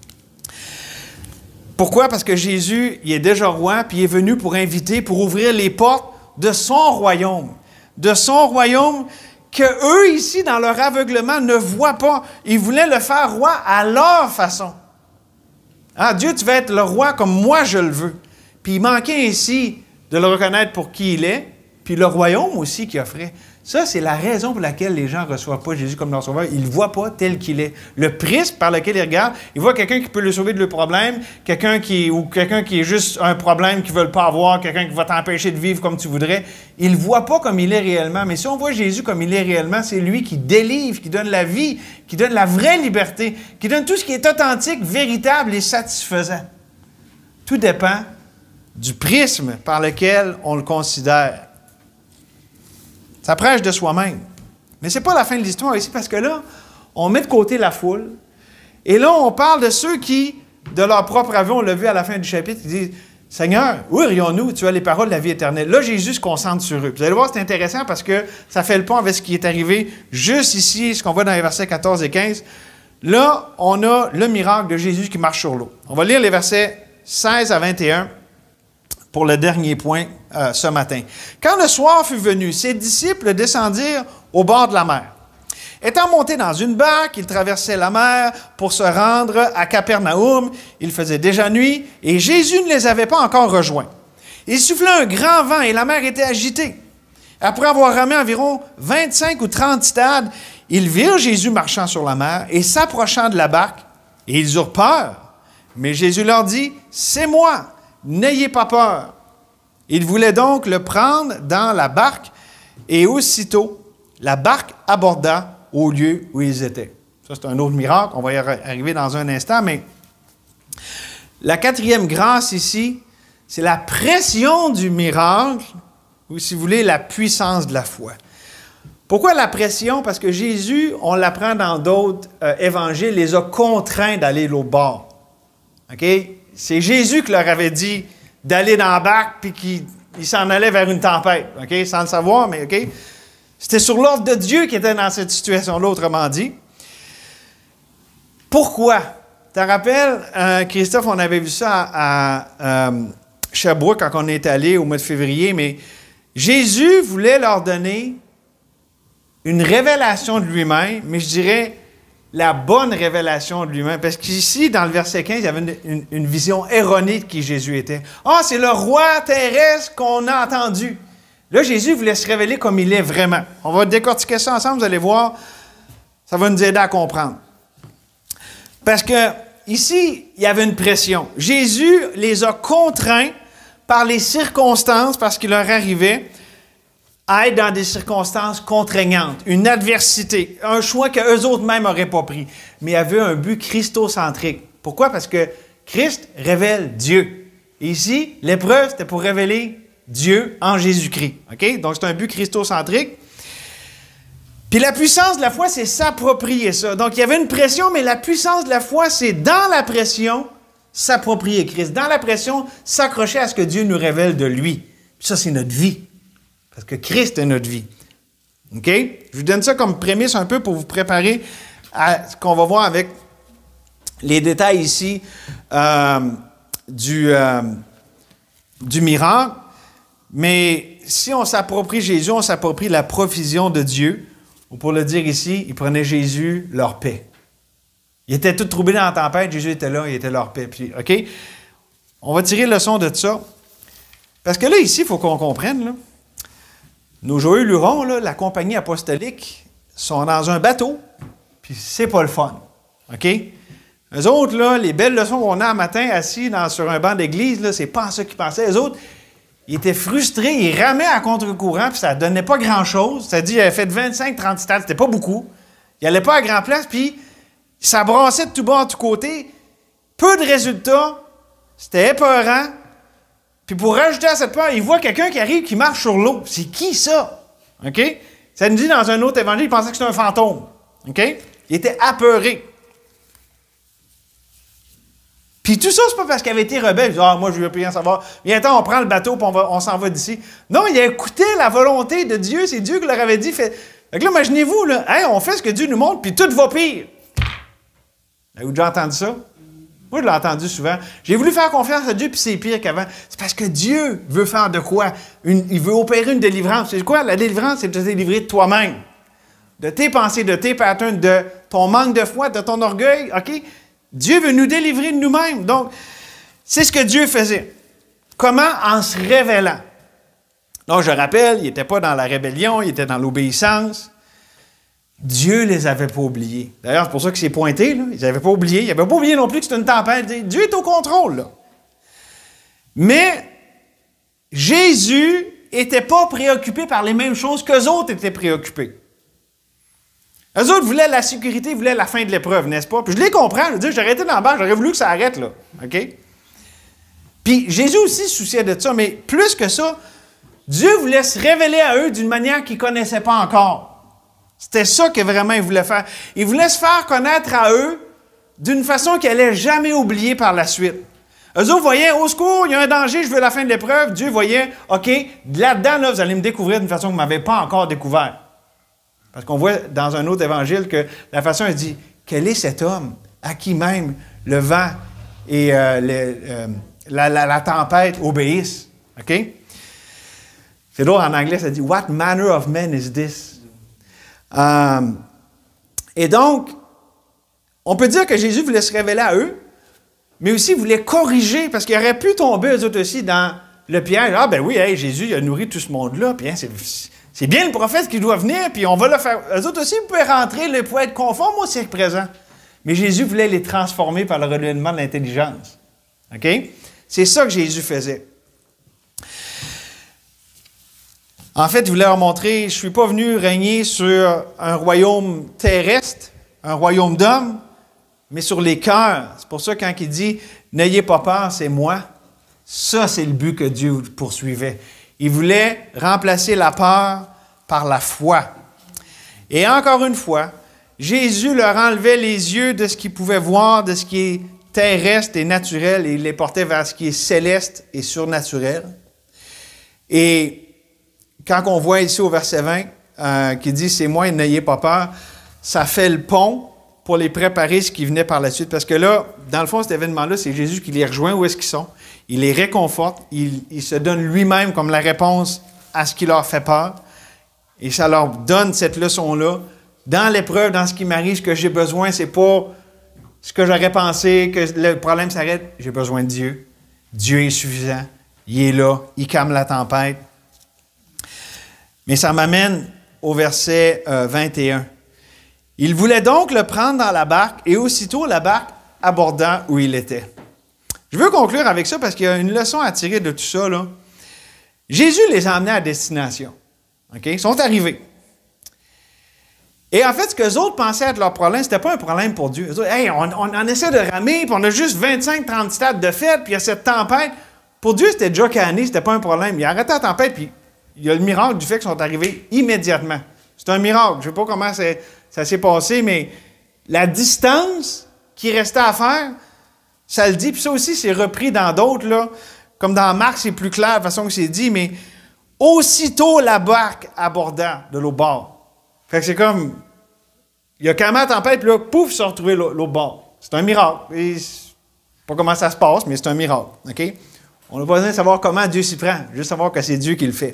Pourquoi? Parce que Jésus, il est déjà roi, puis il est venu pour inviter, pour ouvrir les portes de son royaume. De son royaume que eux, ici, dans leur aveuglement, ne voient pas. Ils voulaient le faire roi à leur façon. Ah, Dieu, tu vas être le roi comme moi je le veux. Puis il manquait ainsi de le reconnaître pour qui il est, puis le royaume aussi qu'il offrait. Ça, c'est la raison pour laquelle les gens ne reçoivent pas Jésus comme leur sauveur. Ils ne le voient pas tel qu'il est. Le prisme par lequel ils regardent, ils voient quelqu'un qui peut le sauver de leur problème, quelqu'un qui est juste un problème qu'ils ne veulent pas avoir, quelqu'un qui va t'empêcher de vivre comme tu voudrais. Ils ne le voient pas comme il est réellement. Mais si on voit Jésus comme il est réellement, c'est lui qui délivre, qui donne la vie, qui donne la vraie liberté, qui donne tout ce qui est authentique, véritable et satisfaisant. Tout dépend du prisme par lequel on le considère. Ça prêche de soi-même. Mais ce n'est pas la fin de l'histoire ici, parce que là, on met de côté la foule, et là, on parle de ceux qui, de leur propre avis, on l'a vu à la fin du chapitre, ils disent « Seigneur, où irions-nous? Tu as les paroles de la vie éternelle. » Là, Jésus se concentre sur eux. Vous allez voir, c'est intéressant parce que ça fait le pont avec ce qui est arrivé juste ici, ce qu'on voit dans les versets 14 et 15. Là, on a le miracle de Jésus qui marche sur l'eau. On va lire les versets 16 à 21. Pour le dernier point ce matin. Quand le soir fut venu, ses disciples descendirent au bord de la mer. Étant montés dans une barque, ils traversaient la mer pour se rendre à Capernaum. Il faisait déjà nuit et Jésus ne les avait pas encore rejoints. Il soufflait un grand vent et la mer était agitée. Après avoir ramé environ 25 ou 30 stades, ils virent Jésus marchant sur la mer et s'approchant de la barque, et ils eurent peur. Mais Jésus leur dit, « C'est moi. N'ayez pas peur. » Il voulait donc le prendre dans la barque et aussitôt, la barque aborda au lieu où ils étaient. Ça, c'est un autre miracle. On va y arriver dans un instant, mais la quatrième grâce ici, c'est la pression du miracle ou, si vous voulez, la puissance de la foi. Pourquoi la pression? Parce que Jésus, on l'apprend dans d'autres évangiles, les a contraints d'aller de l'autre bord. OK? C'est Jésus qui leur avait dit d'aller dans la barque puis qu'il s'en allait vers une tempête, OK? Sans le savoir, mais OK? C'était sur l'ordre de Dieu qu'il était dans cette situation-là, autrement dit. Pourquoi? Tu te rappelles, Christophe, on avait vu ça à Sherbrooke quand on est allé au mois de février, mais Jésus voulait leur donner une révélation de lui-même, mais je dirais la bonne révélation de lui-même. Parce qu'ici, dans le verset 15, il y avait une vision erronée de qui Jésus était. Ah, c'est le roi terrestre qu'on a entendu. Là, Jésus voulait se révéler comme il est vraiment. On va décortiquer ça ensemble, vous allez voir. Ça va nous aider à comprendre. Parce que ici, il y avait une pression. Jésus les a contraints par les circonstances, parce qu'il leur arrivait à être dans des circonstances contraignantes, une adversité, un choix qu'eux autres même n'auraient pas pris. Mais il y avait un but christocentrique. Pourquoi? Parce que Christ révèle Dieu. Et ici, l'épreuve, c'était pour révéler Dieu en Jésus-Christ. OK? Donc, c'est un but christocentrique. Puis la puissance de la foi, c'est s'approprier ça. Donc, il y avait une pression, mais la puissance de la foi, c'est dans la pression, s'approprier Christ. Dans la pression, s'accrocher à ce que Dieu nous révèle de lui. Puis ça, c'est notre vie. Parce que Christ est notre vie. OK? Je vous donne ça comme prémisse un peu pour vous préparer à ce qu'on va voir avec les détails ici du miracle. Mais si on s'approprie Jésus, on s'approprie la provision de Dieu. Ou pour le dire ici, ils prenaient Jésus leur paix. Ils étaient tous troublés dans la tempête, Jésus était là, il était leur paix. Puis, OK? On va tirer leçon de ça. Parce que là, ici, il faut qu'on comprenne, là, nos joyeux lurons, là, la compagnie apostolique, sont dans un bateau, puis c'est pas le fun. OK? Eux autres, là, les belles leçons qu'on a un matin assis sur un banc d'église, là, c'est pas à ça qu'ils pensaient. Eux autres, ils étaient frustrés, ils ramaient à contre-courant, puis ça donnait pas grand-chose. C'est-à-dire, ils avaient fait 25-30 stades, c'était pas beaucoup. Ils n'allaient pas à grand place, puis ça brassait de tout bas, de tous côtés. Peu de résultats. C'était épeurant. Puis pour rajouter à cette peur, ils voient quelqu'un qui arrive, qui marche sur l'eau. C'est qui ça? OK? Ça nous dit dans un autre évangile, ils pensaient que c'était un fantôme. OK? Ils étaient apeurés. Puis tout ça, c'est pas parce qu'ils avaient été rebelles. Ils disaient, moi, je veux plus rien savoir. Viens, attends, on prend le bateau, puis on s'en va d'ici. Non, ils écoutaient la volonté de Dieu. C'est Dieu qui leur avait dit. Fait que là, imaginez-vous, là, hey, on fait ce que Dieu nous montre, puis tout va pire. Avez-vous déjà entendu ça? Moi, je l'ai entendu souvent. J'ai voulu faire confiance à Dieu, puis c'est pire qu'avant. C'est parce que Dieu veut faire de quoi? Il veut opérer une délivrance. C'est quoi? La délivrance, c'est de te délivrer de toi-même. De tes pensées, de tes patterns, de ton manque de foi, de ton orgueil. OK? Dieu veut nous délivrer de nous-mêmes. Donc, c'est ce que Dieu faisait. Comment? En se révélant. Donc, je rappelle, il n'était pas dans la rébellion, il était dans l'obéissance. Dieu ne les avait pas oubliés. D'ailleurs, c'est pour ça qu'il s'est pointé. Là. Ils n'avaient pas oublié. Ils n'avaient pas oublié non plus que c'était une tempête. Dieu est au contrôle. Là. Mais Jésus n'était pas préoccupé par les mêmes choses qu'eux autres étaient préoccupés. Eux autres voulaient la sécurité, voulaient la fin de l'épreuve, n'est-ce pas? Puis je les comprends. Je veux dire, j'aurais été dans le bar, j'aurais voulu que ça arrête. Là. OK? Puis Jésus aussi se souciait de ça. Mais plus que ça, Dieu voulait se révéler à eux d'une manière qu'ils ne connaissaient pas encore. C'était ça que vraiment il voulait faire. Il voulait se faire connaître à eux d'une façon qu'ils n'allaient jamais oublier par la suite. Eux autres voyaient, au secours, il y a un danger, je veux la fin de l'épreuve. Dieu voyait, OK, là-dedans, là, vous allez me découvrir d'une façon que vous ne m'avez pas encore découvert. Parce qu'on voit dans un autre évangile que la façon, elle dit, quel est cet homme à qui même le vent et la tempête obéissent? OK? C'est drôle, en anglais, ça dit, what manner of man is this? Et donc, on peut dire que Jésus voulait se révéler à eux, mais aussi voulait corriger, parce qu'il aurait pu tomber eux autres aussi dans le piège. Ah ben oui, hey, Jésus il a nourri tout ce monde-là, puis hein, c'est bien le prophète qui doit venir, puis on va le faire. Eux autres aussi, ils pouvaient rentrer, ils pouvaient être conformes au siècle présent. Mais Jésus voulait les transformer par le renouvellement de l'intelligence. OK? C'est ça que Jésus faisait. En fait, il voulait leur montrer, je ne suis pas venu régner sur un royaume terrestre, un royaume d'hommes, mais sur les cœurs. C'est pour ça quand il dit « N'ayez pas peur, c'est moi », ça, c'est le but que Dieu poursuivait. Il voulait remplacer la peur par la foi. Et encore une fois, Jésus leur enlevait les yeux de ce qu'ils pouvaient voir, de ce qui est terrestre et naturel, et il les portait vers ce qui est céleste et surnaturel. Et quand on voit ici au verset 20, qui dit « C'est moi et n'ayez pas peur », ça fait le pont pour les préparer ce qui venait par la suite. Parce que là, dans le fond, cet événement-là, c'est Jésus qui les rejoint où est-ce qu'ils sont. Il les réconforte. Il se donne lui-même comme la réponse à ce qui leur fait peur. Et ça leur donne cette leçon-là. Dans l'épreuve, dans ce qui m'arrive, ce que j'ai besoin, c'est pas ce que j'aurais pensé, que le problème s'arrête. J'ai besoin de Dieu. Dieu est suffisant. Il est là. Il calme la tempête. Mais ça m'amène au verset 21. Il voulait donc le prendre dans la barque, et aussitôt la barque aborda où il était. Je veux conclure avec ça parce qu'il y a une leçon à tirer de tout ça. Là. Jésus les a emmenés à destination. Okay? Ils sont arrivés. Et en fait, ce que les autres pensaient être leur problème, ce n'était pas un problème pour Dieu. Ils disaient, hey, on essaie de ramer, puis on a juste 25-30 stades de fête, puis il y a cette tempête. Pour Dieu, c'était déjà canné, ce n'était pas un problème. Il a arrêté la tempête, puis il y a le miracle du fait qu'ils sont arrivés immédiatement. C'est un miracle. Je ne sais pas comment ça s'est passé, mais la distance qui restait à faire, ça le dit. Puis ça aussi, c'est repris dans d'autres, là. Comme dans Marc, c'est plus clair de la façon que c'est dit, mais aussitôt la barque aborda de l'autre bord. Fait que c'est comme, il y a quand même la tempête, puis là, pouf, ils sont retrouvés l'autre bord. C'est un miracle. Et je sais pas comment ça se passe, mais c'est un miracle. OK? On n'a pas besoin de savoir comment Dieu s'y prend, juste savoir que c'est Dieu qui le fait.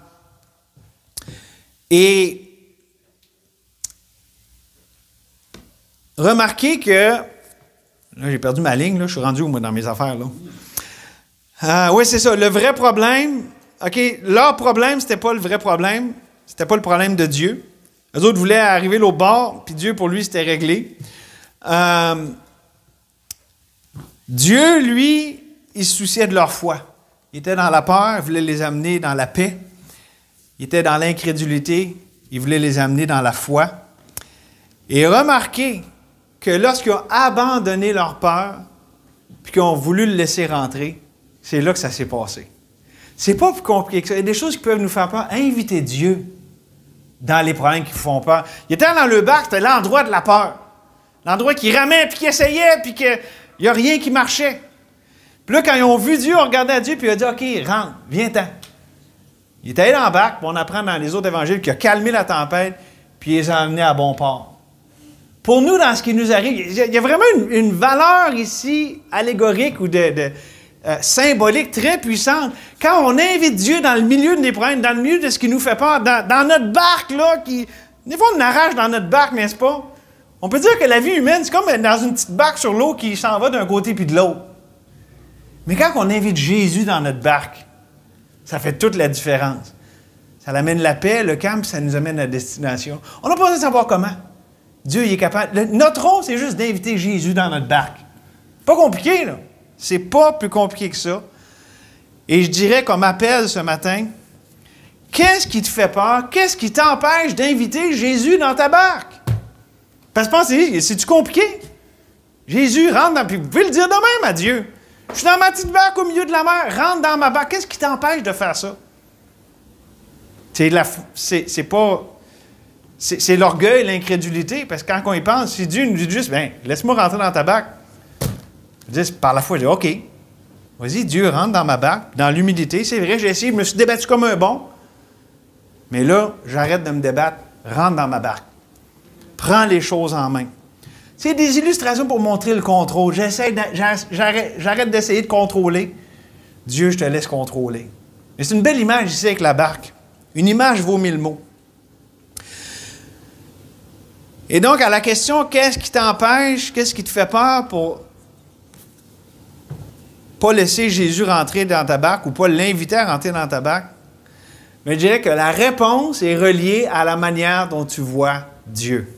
Et remarquez que... Là, j'ai perdu ma ligne, là. Je suis rendu où, moi, dans mes affaires, là? Oui, c'est ça. Le vrai problème... OK, leur problème, c'était pas le vrai problème. C'était pas le problème de Dieu. Eux autres voulaient arriver l'autre bord, puis Dieu, pour lui, c'était réglé. Dieu, lui, il se souciait de leur foi. Il était dans la peur, il voulait les amener dans la paix. Il était dans l'incrédulité, il voulait les amener dans la foi. Et remarquez que lorsqu'ils ont abandonné leur peur, puis qu'ils ont voulu le laisser rentrer, c'est là que ça s'est passé. C'est pas plus compliqué que ça. Il y a des choses qui peuvent nous faire peur. Invitez Dieu dans les problèmes qui vous font peur. Il était dans le bac, c'était l'endroit de la peur. L'endroit qui ramait, puis qui essayait, puis qu'il n'y a rien qui marchait. Puis là, quand ils ont vu Dieu, on regardait à Dieu, puis il a dit, OK, rentre, viens-t'en. Il est allé dans le bac, puis on apprend dans les autres évangiles qu'il a calmé la tempête, puis il les a amenés à bon port. Pour nous, dans ce qui nous arrive, il y a vraiment une valeur ici, allégorique ou symbolique très puissante. Quand on invite Dieu dans le milieu des problèmes, dans le milieu de ce qui nous fait peur, dans notre barque, là, des fois, on arrache dans notre barque, n'est-ce pas? On peut dire que la vie humaine, c'est comme dans une petite barque sur l'eau qui s'en va d'un côté puis de l'autre. Mais quand on invite Jésus dans notre barque, ça fait toute la différence. Ça amène la paix, le calme, puis ça nous amène à la destination. On n'a pas besoin de savoir comment. Dieu, il est capable. Notre rôle, c'est juste d'inviter Jésus dans notre barque. Pas compliqué, là. C'est pas plus compliqué que ça. Et je dirais qu'on m'appelle ce matin, qu'est-ce qui te fait peur? Qu'est-ce qui t'empêche d'inviter Jésus dans ta barque? Parce que pensez, c'est-tu compliqué? Jésus rentre dans... Puis vous pouvez le dire de même à Dieu. Je suis dans ma petite barque au milieu de la mer, rentre dans ma barque. Qu'est-ce qui t'empêche de faire ça? C'est l'orgueil, l'incrédulité, parce que quand on y pense, si Dieu nous dit juste, bien, laisse-moi rentrer dans ta barque. Je dis, par la foi, je dis, OK, vas-y, Dieu rentre dans ma barque, dans l'humilité. C'est vrai, j'ai essayé, je me suis débattu comme un bon. Mais là, j'arrête de me débattre, rentre dans ma barque. Prends les choses en main. C'est des illustrations pour montrer le contrôle. J'arrête d'essayer de contrôler. Dieu, je te laisse contrôler. Mais c'est une belle image ici avec la barque. Une image vaut 1000 mots. Et donc, à la question, qu'est-ce qui t'empêche, qu'est-ce qui te fait peur pour pas laisser Jésus rentrer dans ta barque ou pas l'inviter à rentrer dans ta barque? Mais je dirais que la réponse est reliée à la manière dont tu vois Dieu.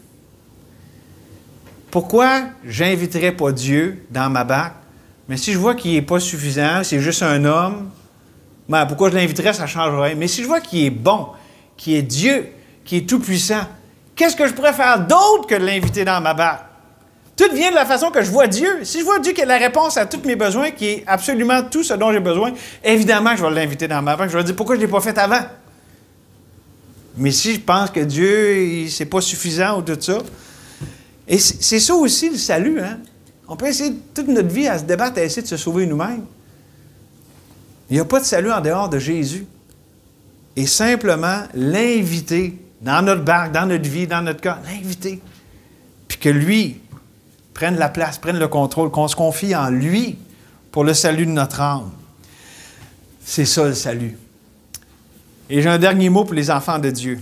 Pourquoi j'inviterais pas Dieu dans ma barque? Mais si je vois qu'il n'est pas suffisant, c'est juste un homme, ben pourquoi je l'inviterais, ça ne changerait rien. Mais si je vois qu'il est bon, qu'il est Dieu, qu'il est tout-puissant, qu'est-ce que je pourrais faire d'autre que de l'inviter dans ma barque? Tout vient de la façon que je vois Dieu. Si je vois Dieu qui est la réponse à tous mes besoins, qui est absolument tout ce dont j'ai besoin, évidemment, je vais l'inviter dans ma barque. Je vais dire pourquoi je ne l'ai pas fait avant. Mais si je pense que Dieu, c'est pas suffisant ou tout ça, et c'est ça aussi le salut, hein? On peut essayer toute notre vie à se débattre, à essayer de se sauver nous-mêmes. Il n'y a pas de salut en dehors de Jésus. Et simplement l'inviter dans notre barque, dans notre vie, dans notre cœur, l'inviter. Puis que lui prenne la place, prenne le contrôle, qu'on se confie en lui pour le salut de notre âme. C'est ça le salut. Et j'ai un dernier mot pour les enfants de Dieu.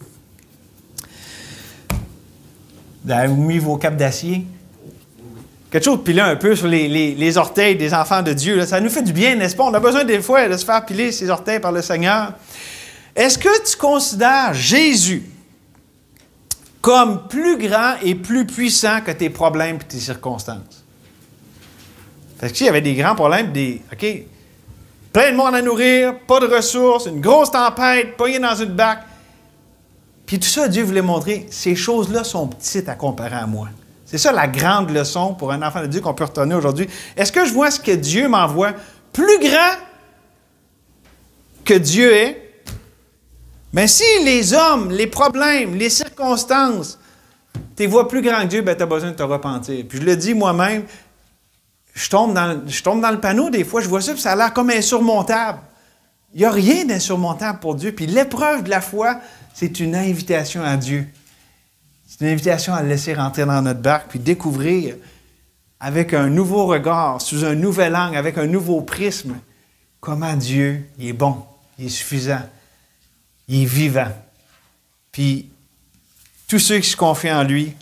Avez-vous mis vos capes d'acier? Quelque chose de piler un peu sur les orteils des enfants de Dieu. Là. Ça nous fait du bien, n'est-ce pas? On a besoin des fois de se faire piler ses orteils par le Seigneur. Est-ce que tu considères Jésus comme plus grand et plus puissant que tes problèmes et tes circonstances? Parce que s'il y avait des grands problèmes, OK, plein de monde à nourrir, pas de ressources, une grosse tempête, pogné dans une barque. Puis tout ça, Dieu voulait montrer, ces choses-là sont petites à comparer à moi. C'est ça la grande leçon pour un enfant de Dieu qu'on peut retenir aujourd'hui. Est-ce que je vois ce que Dieu m'envoie plus grand que Dieu est? Mais si les hommes, les problèmes, les circonstances, tu les vois plus grands que Dieu, ben tu as besoin de te repentir. Puis je le dis moi-même, je tombe dans le panneau des fois, je vois ça, puis ça a l'air comme insurmontable. Il n'y a rien d'insurmontable pour Dieu. Puis l'épreuve de la foi, c'est une invitation à Dieu. C'est une invitation à le laisser rentrer dans notre barque, puis découvrir avec un nouveau regard, sous un nouvel angle, avec un nouveau prisme, comment Dieu, il est bon, il est suffisant, il est vivant. Puis tous ceux qui se confient en lui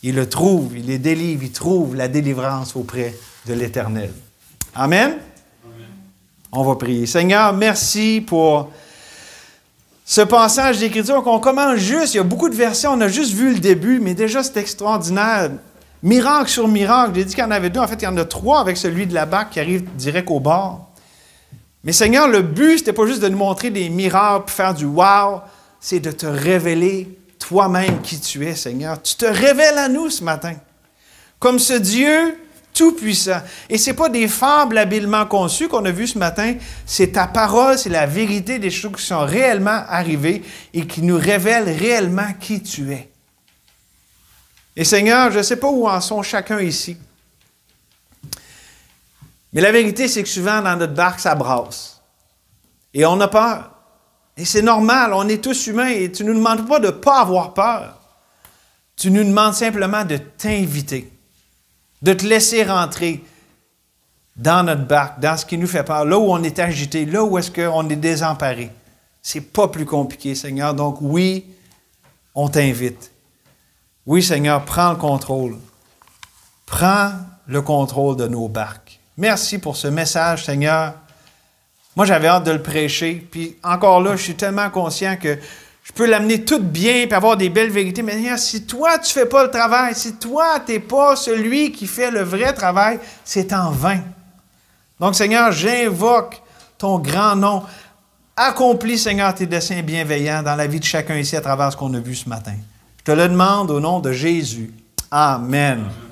il le trouve, il les délivre, il trouve la délivrance auprès de l'Éternel. Amen? On va prier. Seigneur, merci pour ce passage d'Écriture qu'on commence juste. Il y a beaucoup de versets, on a juste vu le début, mais déjà c'est extraordinaire. Miracle sur miracle. J'ai dit qu'il y en avait deux. En fait, il y en a trois avec celui de la barque qui arrive direct au bord. Mais Seigneur, le but, c'était pas juste de nous montrer des miracles pour faire du wow, c'est de te révéler toi-même qui tu es, Seigneur. Tu te révèles à nous ce matin comme ce Dieu tout-puissant. Et ce n'est pas des fables habilement conçues qu'on a vues ce matin, c'est ta parole, c'est la vérité des choses qui sont réellement arrivées et qui nous révèlent réellement qui tu es. Et Seigneur, je ne sais pas où en sont chacun ici, mais la vérité, c'est que souvent dans notre barque, ça brasse. Et on a peur. Et c'est normal, on est tous humains et tu ne nous demandes pas de ne pas avoir peur. Tu nous demandes simplement de t'inviter, de te laisser rentrer dans notre barque, dans ce qui nous fait peur, là où on est agité, là où est-ce qu'on est désemparé. C'est pas plus compliqué, Seigneur. Donc oui, on t'invite. Oui, Seigneur, prends le contrôle. Prends le contrôle de nos barques. Merci pour ce message, Seigneur. Moi, j'avais hâte de le prêcher. Puis encore là, je suis tellement conscient que je peux l'amener tout bien et avoir des belles vérités. Mais Seigneur, si toi, tu ne fais pas le travail, si toi, tu n'es pas celui qui fait le vrai travail, c'est en vain. Donc, Seigneur, j'invoque ton grand nom. Accomplis, Seigneur, tes desseins bienveillants dans la vie de chacun ici à travers ce qu'on a vu ce matin. Je te le demande au nom de Jésus. Amen.